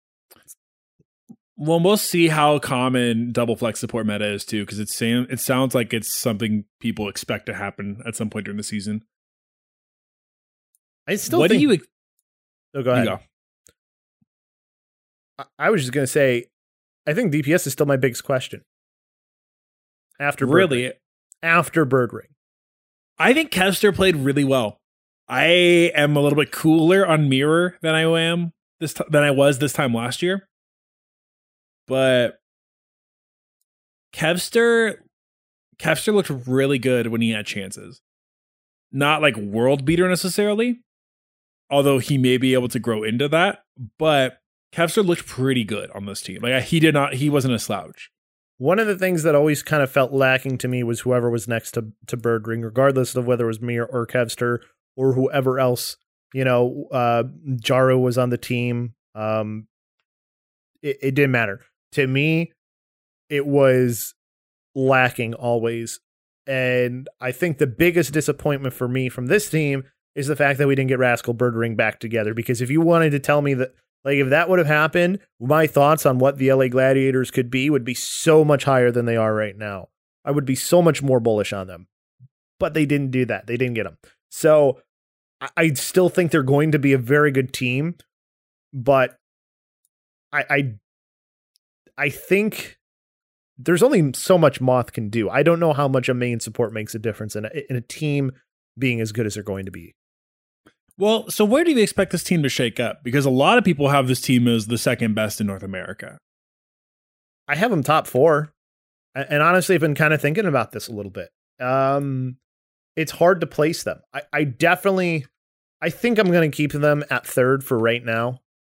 Well, we'll see how common double flex support meta is too, because it's saying it sounds like it's something people expect to happen at some point during the season. I still what think. do you? Oh, go ahead. You go. I, I was just gonna say, I think D P S is still my biggest question. After Bird really, Ring. after Bird Ring, I think Kevster played really well. I am a little bit cooler on Mirror than I am this t- than I was this time last year. But Kevster, Kevster looked really good when he had chances. Not like world beater necessarily, although he may be able to grow into that. But Kevster looked pretty good on this team. Like he did not, he wasn't a slouch. One of the things that always kind of felt lacking to me was whoever was next to to Bird Ring, regardless of whether it was me or, or Kevster or whoever else. You know, uh, Jaru was on the team. Um, it, it didn't matter. To me, it was lacking always. And I think the biggest disappointment for me from this team is the fact that we didn't get Rascal Bird Ring back together. Because if you wanted to tell me that, like, if that would have happened, my thoughts on what the L A Gladiators could be would be so much higher than they are right now. I would be so much more bullish on them. But they didn't do that. They didn't get them. So I, I still think they're going to be a very good team. But I, I I think there's only so much Moth can do. I don't know how much a main support makes a difference in a, in a team being as good as they're going to be. Well, so where do you expect this team to shake up? Because a lot of people have this team as the second best in North America. I have them top four. And honestly, I've been kind of thinking about this a little bit. Um, it's hard to place them. I, I definitely, I think I'm going to keep them at third for right now.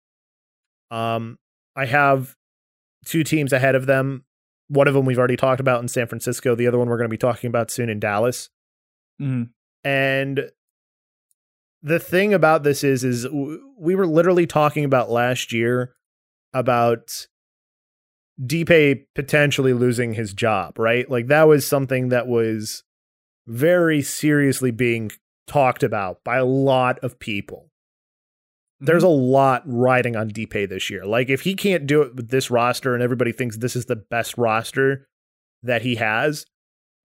Um, I have two teams ahead of them. One of them we've already talked about in San Francisco. The other one we're going to be talking about soon in Dallas. Mm-hmm. And the thing about this is, is we were literally talking about last year about Deepay potentially losing his job, right? Like that was something that was very seriously being talked about by a lot of people. There's a lot riding on Deepay this year. Like if he can't do it with this roster and everybody thinks this is the best roster that he has,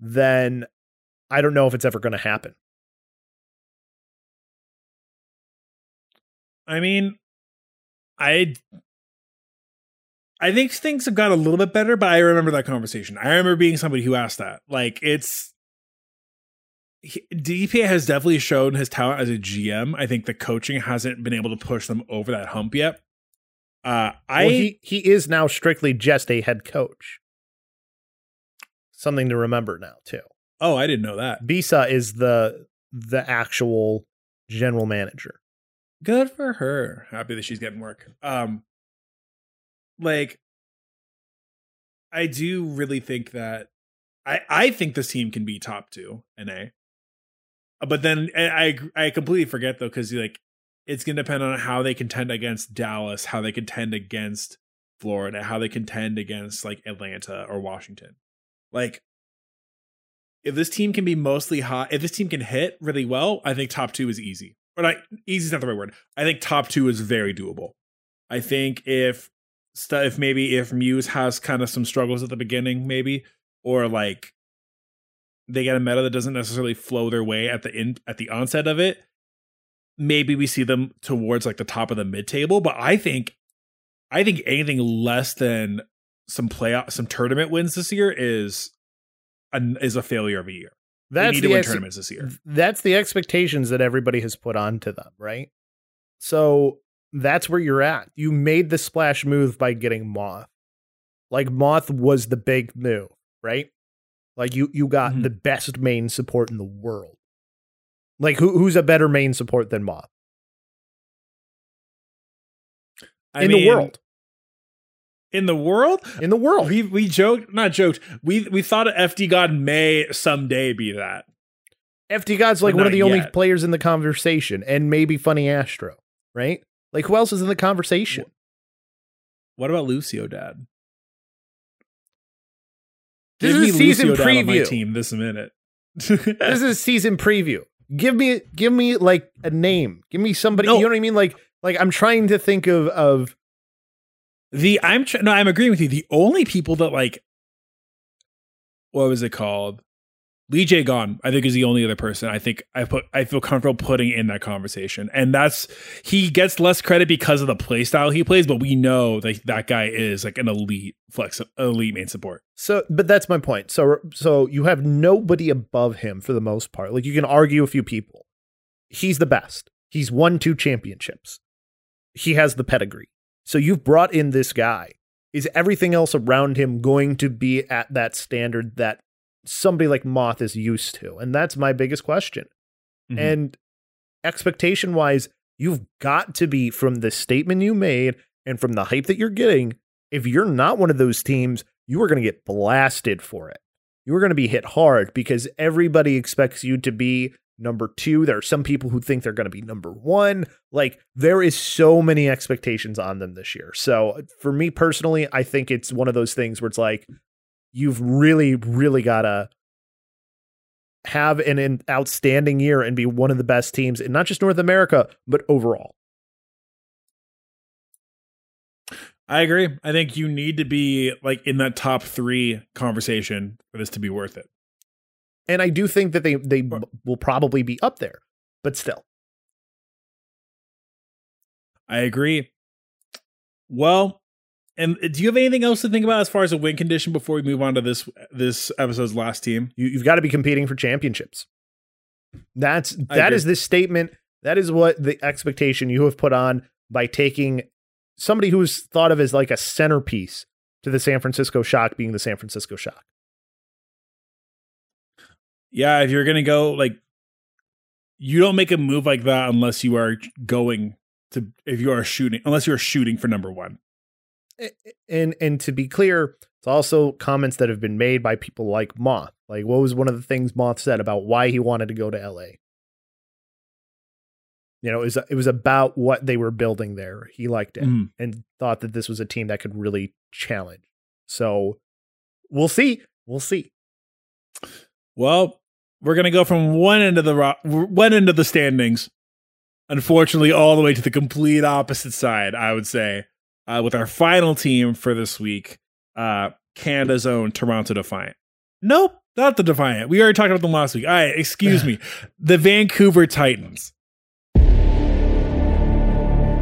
then I don't know if it's ever going to happen. I mean, I I think things have got a little bit better, but I remember that conversation. I remember being somebody who asked that. Like, it's D P A has definitely shown his talent as a G M. I think the coaching hasn't been able to push them over that hump yet. Uh, I well, he he is now strictly just a head coach. Something to remember now too. Oh, I didn't know that. Bisa is the the actual general manager. Good for her. Happy that she's getting work. Um, like, I do really think that I I think this team can be top two in A. But then I I completely forget though, because like it's gonna depend on how they contend against Dallas, how they contend against Florida, how they contend against like Atlanta or Washington. Like, if this team can be mostly hot, if this team can hit really well, I think top two is easy. Or like, easy is not the right word. I think top two is very doable. I think if if maybe if Muse has kind of some struggles at the beginning, maybe, or like they get a meta that doesn't necessarily flow their way at the in, at the onset of it, maybe we see them towards like the top of the mid table. But I think I think anything less than some playoff, some tournament wins this year is a, is a failure of a year. That's they need the to win ex- tournaments this year. That's the expectations that everybody has put onto them, right? So that's where you're at. You made the splash move by getting Moth. Like, Moth was the big move, right? Like, you you got mm-hmm. the best main support in the world. Like, who who's a better main support than Moth? I in mean, the world. In the world? In the world. We we joked, not joked. We we thought F D God may someday be that. F D God's like one of the yet. only players in the conversation, and maybe Funny Astro, right? Like, who else is in the conversation? What about Lucio, Dad? This Give is me season Lucio preview. Dad on my team this minute. This is season preview. Give me give me like a name. Give me somebody. No. You know what I mean? Like like I'm trying to think of of the I'm tr- no I'm agreeing with you. The only people that like what was it called? Lee J Gone, I think, is the only other person I think I put I feel comfortable putting in that conversation. And that's he gets less credit because of the play style he plays, but we know that that guy is like an elite flex elite main support. So but that's my point. So so you have nobody above him for the most part. Like, you can argue a few people. He's the best. He's won two championships. He has the pedigree. So you've brought in this guy. Is everything else around him going to be at that standard that somebody like Moth is used to? And that's my biggest question. Mm-hmm. And expectation wise, you've got to be, from the statement you made and from the hype that you're getting, if you're not one of those teams, you are going to get blasted for it. You are going to be hit hard because everybody expects you to be number two. There are some people who think they're going to be number one. Like, there is so many expectations on them this year. So for me personally, I think it's one of those things where it's like, you've really, really got to have an, an outstanding year and be one of the best teams in not just North America, but overall. I agree. I think you need to be like in that top three conversation for this to be worth it. And I do think that they, they will probably be up there, but still. I agree. Well, and do you have anything else to think about as far as a win condition before we move on to this this episode's last team? You, you've got to be competing for championships. That's that is the statement. That is what the expectation you have put on by taking somebody who's thought of as like a centerpiece to the San Francisco Shock being the San Francisco Shock. Yeah, if you're going to go, like, you don't make a move like that unless you are going to, if you are shooting, unless you're shooting for number one. And and to be clear, it's also comments that have been made by people like Moth. Like, what was one of the things Moth said about why he wanted to go to L A? You know, it was, it was about what they were building there. He liked it mm. and thought that this was a team that could really challenge. So we'll see. We'll see. Well, we're going to go from one end of the ro- one end of the standings, unfortunately, all the way to the complete opposite side, I would say, uh, with our final team for this week, uh, Canada's own Toronto Defiant. Nope, not the Defiant. We already talked about them last week. All right, excuse me. The Vancouver Titans.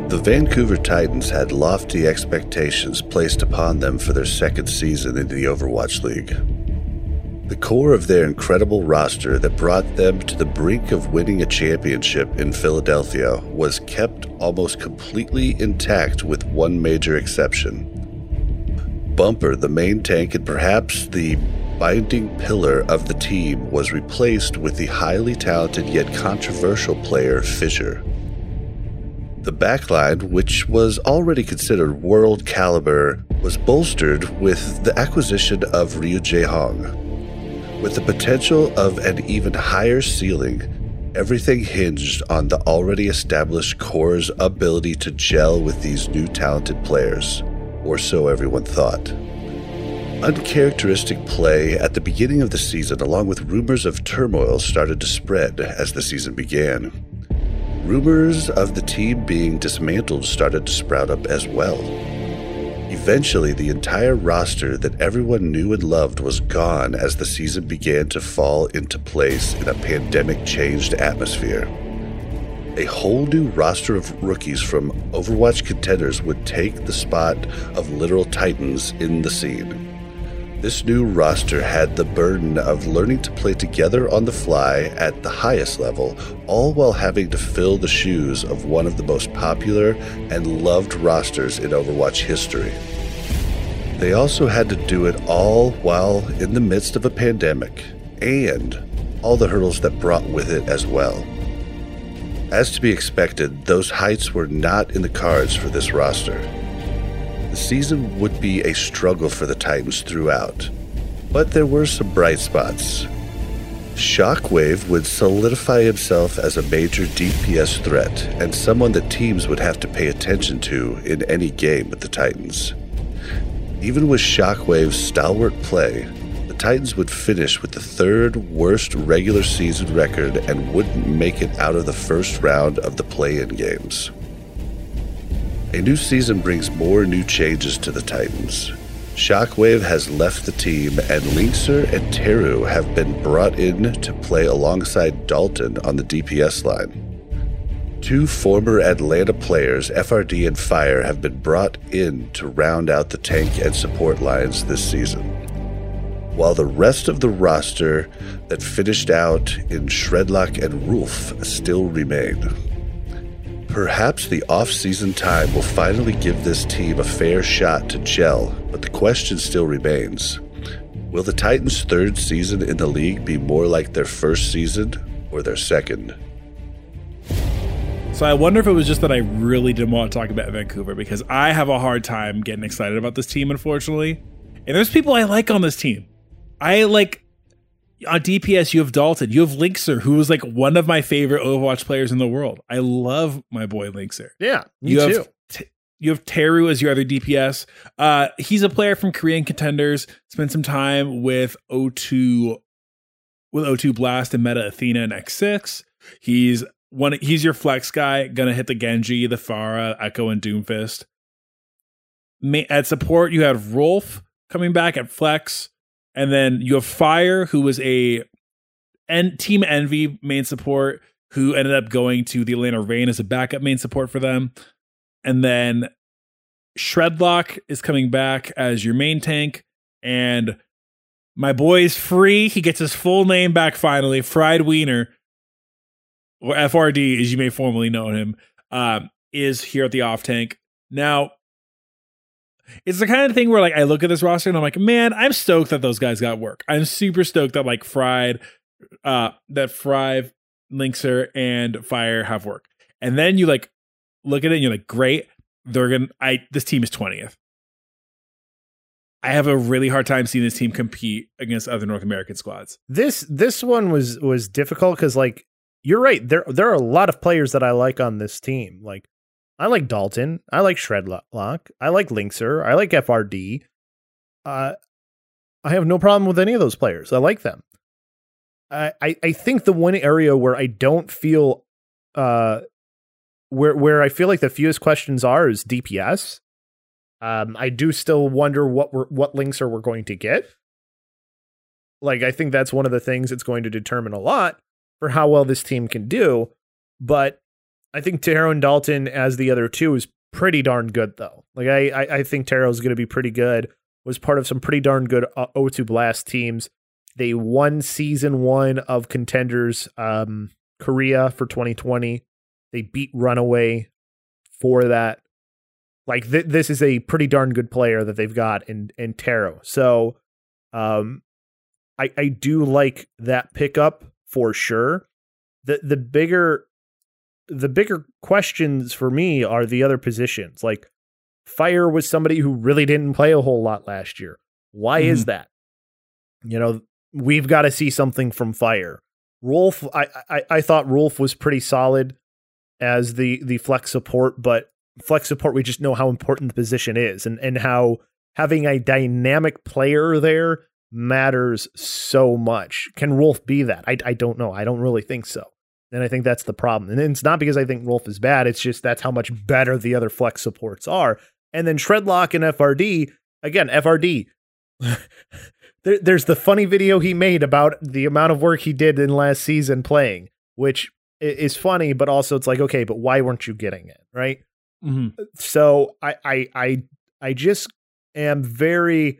The Vancouver Titans had lofty expectations placed upon them for their second season in the Overwatch League. The core of their incredible roster that brought them to the brink of winning a championship in Philadelphia was kept almost completely intact with one major exception. Bumper, the main tank and perhaps the binding pillar of the team, was replaced with the highly talented yet controversial player Fissure. The backline, which was already considered world caliber, was bolstered with the acquisition of Ryu Jae-hong. With the potential of an even higher ceiling, everything hinged on the already established core's ability to gel with these new talented players, or so everyone thought. Uncharacteristic play at the beginning of the season, along with rumors of turmoil, started to spread as the season began. Rumors of the team being dismantled started to sprout up as well. Eventually, the entire roster that everyone knew and loved was gone as the season began to fall into place in a pandemic-changed atmosphere. A whole new roster of rookies from Overwatch contenders would take the spot of literal titans in the scene. This new roster had the burden of learning to play together on the fly at the highest level, all while having to fill the shoes of one of the most popular and loved rosters in Overwatch history. They also had to do it all while in the midst of a pandemic, and all the hurdles that brought with it as well. As to be expected, those heights were not in the cards for this roster. The season would be a struggle for the Titans throughout, but there were some bright spots. Shockwave would solidify himself as a major D P S threat and someone that teams would have to pay attention to in any game with the Titans. Even with Shockwave's stalwart play, the Titans would finish with the third worst regular season record and wouldn't make it out of the first round of the play-in games. A new season brings more new changes to the Titans. Shockwave has left the team, and Linkser and Teru have been brought in to play alongside Dalton on the D P S line. Two former Atlanta players, F R D and Fire, have been brought in to round out the tank and support lines this season, while the rest of the roster that finished out in Shredlock and Rolf still remain. Perhaps the off-season time will finally give this team a fair shot to gel, but the question still remains. Will the Titans' third season in the league be more like their first season or their second? So I wonder if it was just that I really didn't want to talk about Vancouver, because I have a hard time getting excited about this team, unfortunately. And there's people I like on this team. I like... On D P S, you have Dalton. You have Linkser, who is like one of my favorite Overwatch players in the world. I love my boy Linkser. Yeah, me you too. Have t- you have Teru as your other D P S. Uh, he's a player from Korean Contenders. Spent some time with O two, with O two Blast and Meta Athena and X six. He's one. He's your flex guy. Gonna hit the Genji, the Pharah, Echo, and Doomfist. Ma- at support, you have Rolf coming back at flex. And then you have Fire, who was a en- Team Envy main support, who ended up going to the Atlanta Reign as a backup main support for them. And then Shredlock is coming back as your main tank. And my boy is free. He gets his full name back finally. Fried Wiener, or F R D, as you may formerly know him, um, is here at the off tank. Now, it's the kind of thing where like I look at this roster and I'm like, man, I'm stoked that those guys got work. I'm super stoked that like Fried, uh, that Fried, Linkser, and Fire have work. And then you like look at it and you're like, great, they're gonna. I this team is twentieth. I have a really hard time seeing this team compete against other North American squads. This this one was was difficult because like you're right. There there are a lot of players that I like on this team. Like. I like Dalton. I like Shredlock. I like Linkser. I like F R D. Uh, I have no problem with any of those players. I like them. I, I, I think the one area where I don't feel, uh, where where I feel like the fewest questions are is D P S. Um, I do still wonder what we're, what Linkser we're going to get. Like I think that's one of the things that's going to determine a lot for how well this team can do. But I think Taro and Dalton as the other two is pretty darn good, though. Like, I, I, I think Taro's going to be pretty good. Was part of some pretty darn good O two Blast teams. They won season one of Contenders um, Korea for twenty twenty. They beat Runaway for that. Like, th- this is a pretty darn good player that they've got in, in Taro. So um, I, I do like that pickup for sure. The the bigger the bigger questions for me are the other positions. Like, Fire was somebody who really didn't play a whole lot last year. Why mm-hmm. is that? You know, we've got to see something from Fire. Rolf, I, I I thought Rolf was pretty solid as the the flex support, but flex support, we just know how important the position is, and and how having a dynamic player there matters so much. Can Rolf be that? I I don't know. I don't really think so. And I think that's the problem. And it's not because I think Rolf is bad. It's just that's how much better the other flex supports are. And then Shredlock and F R D, again, F R D. there, there's the funny video he made about the amount of work he did in last season playing, which is funny, but also it's like, okay, but why weren't you getting it, right? Mm-hmm. So I, I, I, I just am very,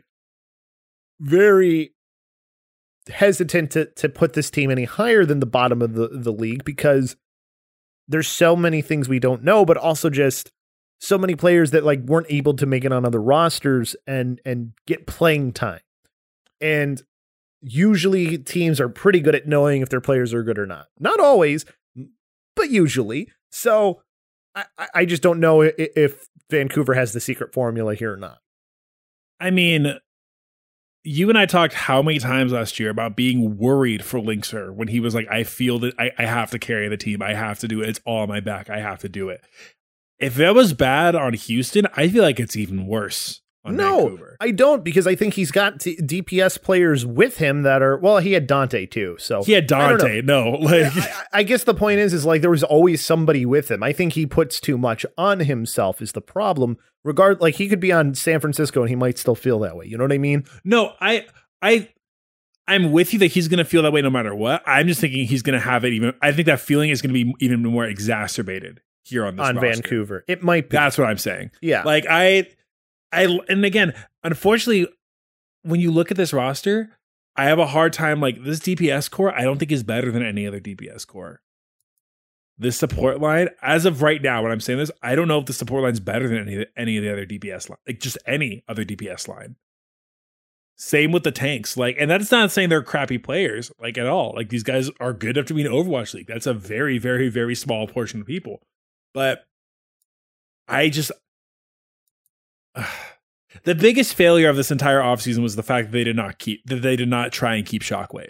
very hesitant to to put this team any higher than the bottom of the, the league, because there's so many things we don't know, but also just so many players that like weren't able to make it on other rosters and and get playing time. And usually teams are pretty good at knowing if their players are good or not. Not always, but usually. So I, I just don't know if Vancouver has the secret formula here or not. I mean, you and I talked how many times last year about being worried for Linkser when he was like, I feel that I, I have to carry the team. I have to do it. It's all on my back. I have to do it. If that was bad on Houston, I feel like it's even worse on no, Vancouver. I don't, because I think he's got t- D P S players with him that are, well, he had Dante too. So he had Dante. No, like I, I guess the point is, is like there was always somebody with him. I think he puts too much on himself is the problem. Regard, like he could be on San Francisco and he might still feel that way. You know what I mean? No, I, I, I'm with you that he's going to feel that way no matter what. I'm just thinking he's going to have it even. I think that feeling is going to be even more exacerbated here on this on roster. Vancouver. It might be. That's what I'm saying. Yeah. Like I, I, and again, unfortunately, when you look at this roster, I have a hard time. Like this D P S core, I don't think is better than any other D P S core. This support line, as of right now, when I'm saying this, I don't know if the support line is better than any any of the other D P S line, like just any other D P S line. Same with the tanks, like, and that's not saying they're crappy players, like at all. Like these guys are good enough to be in Overwatch League. That's a very, very, very small portion of people. But I just uh, the biggest failure of this entire offseason was the fact that they did not keep that they did not try and keep Shockwave.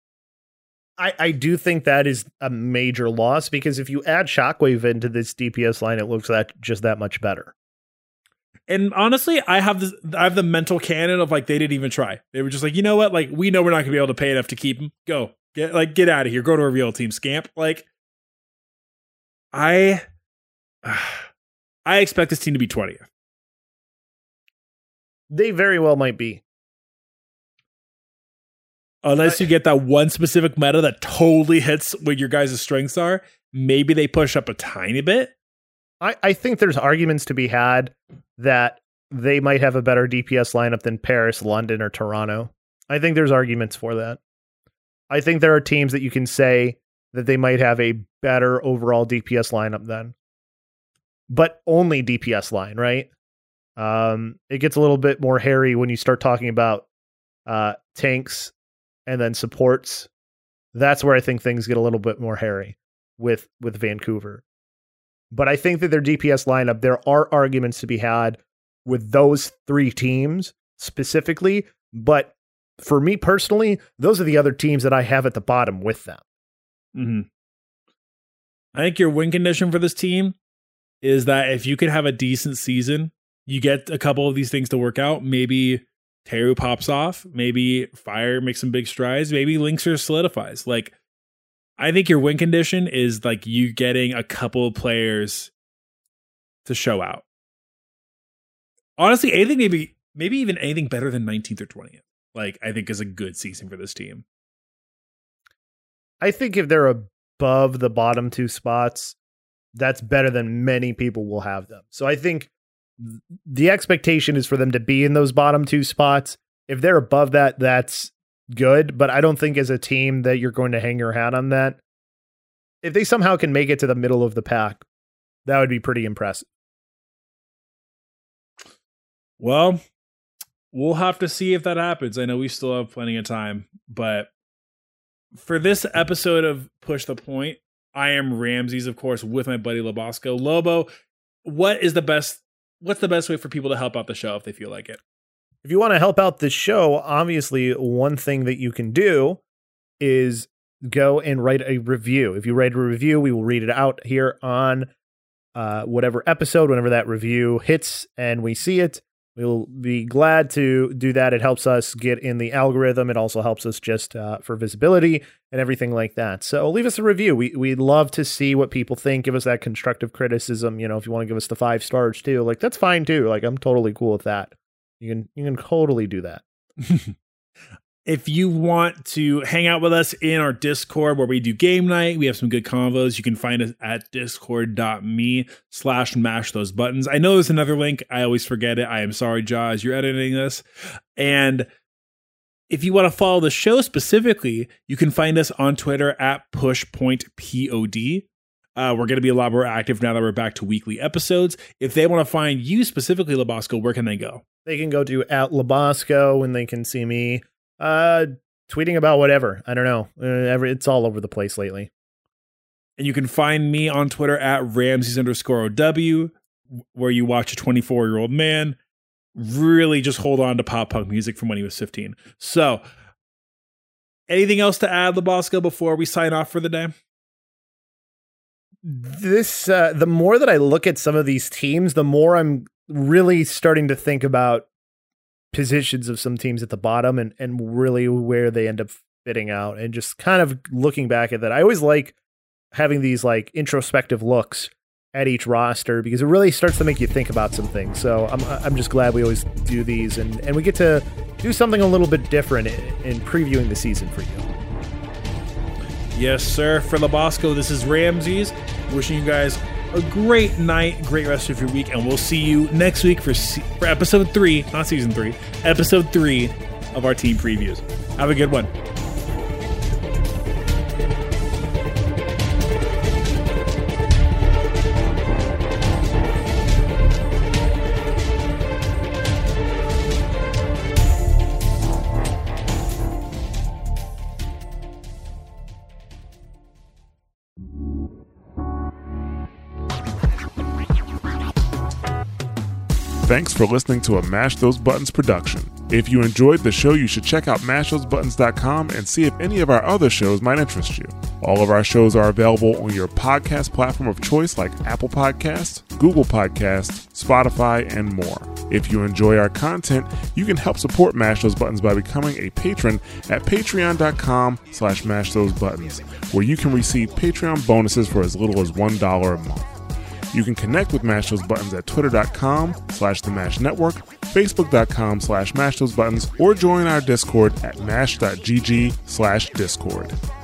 I, I do think that is a major loss, because if you add Shockwave into this D P S line, it looks that just that much better. And honestly, I have this I have the mental canon of like they didn't even try. They were just like, you know what? Like we know we're not gonna be able to pay enough to keep him. Go. Get like get out of here. Go to a real team, scamp. Like I I expect this team to be twentieth. They very well might be. Unless you get that one specific meta that totally hits what your guys' strengths are, maybe they push up a tiny bit. I, I think there's arguments to be had that they might have a better D P S lineup than Paris, London, or Toronto. I think there's arguments for that. I think there are teams that you can say that they might have a better overall D P S lineup than. But only D P S line, right? Um, it gets a little bit more hairy when you start talking about uh, tanks and then supports. That's where I think things get a little bit more hairy with with Vancouver. But I think that their D P S lineup, there are arguments to be had with those three teams specifically. But for me personally, those are the other teams that I have at the bottom with them. Mm-hmm. I think your win condition for this team is that if you could have a decent season, you get a couple of these things to work out. Maybe Teru pops off. Maybe Fire makes some big strides. Maybe Linkser solidifies. Like, I think your win condition is like you getting a couple of players to show out. Honestly, anything maybe maybe even anything better than nineteenth or twentieth. Like, I think is a good season for this team. I think if they're above the bottom two spots, that's better than many people will have them. So I think the expectation is for them to be in those bottom two spots. If they're above that, that's good. But I don't think as a team that you're going to hang your hat on that. If they somehow can make it to the middle of the pack, that would be pretty impressive. Well, we'll have to see if that happens. I know we still have plenty of time, but for this episode of Push the Point, I am Ramses, of course, with my buddy Labasco. Lobo, what is the best? What's the best way for people to help out the show if they feel like it? If you want to help out the show, obviously one thing that you can do is go and write a review. If you write a review, we will read it out here on uh, whatever episode, whenever that review hits and we see it. We'll be glad to do that. It helps us get in the algorithm. It also helps us just uh, for visibility and everything like that. So leave us a review. We, we'd love to see what people think. Give us that constructive criticism. You know, if you want to give us the five stars too, like that's fine too. Like I'm totally cool with that. You can, you can totally do that. If you want to hang out with us in our Discord where we do game night, we have some good convos. You can find us at discord.me slash mash those buttons. I know there's another link. I always forget it. I am sorry, Jaws, you're editing this. And if you want to follow the show specifically, you can find us on Twitter at pushpointpod. Uh, we're going to be a lot more active now that we're back to weekly episodes. If they want to find you specifically, Labasco, where can they go? They can go to at Labasco and they can see me uh, tweeting about whatever. I don't know. Uh, every, it's all over the place lately. And you can find me on Twitter at Ramses underscore OW, where you watch a twenty-four-year-old man really just hold on to pop punk music from when he was fifteen. So, anything else to add, Labasco, before we sign off for the day? This, uh, the more that I look at some of these teams, the more I'm really starting to think about positions of some teams at the bottom and, and really where they end up fitting out, and just kind of looking back at that. I always like having these like introspective looks at each roster because it really starts to make you think about some things. So I'm I'm just glad we always do these and, and we get to do something a little bit different in, in previewing the season for you. Yes, sir. For Labasco, this is Ramses. Wishing you guys a great night, great rest of your week, and we'll see you next week for, se- for episode three, not season three, episode three of our team previews. Have a good one. Thanks for listening to a Mash Those Buttons production. If you enjoyed the show, you should check out mash those buttons dot com and see if any of our other shows might interest you. All of our shows are available on your podcast platform of choice like Apple Podcasts, Google Podcasts, Spotify, and more. If you enjoy our content, you can help support Mash Those Buttons by becoming a patron at patreon.com slash mash those buttons, where you can receive Patreon bonuses for as little as one dollar a month. You can connect with Mash Those Buttons at twitter.com slash the Mash Network, facebook.com slash mash those buttons, or join our Discord at mash.gg slash discord.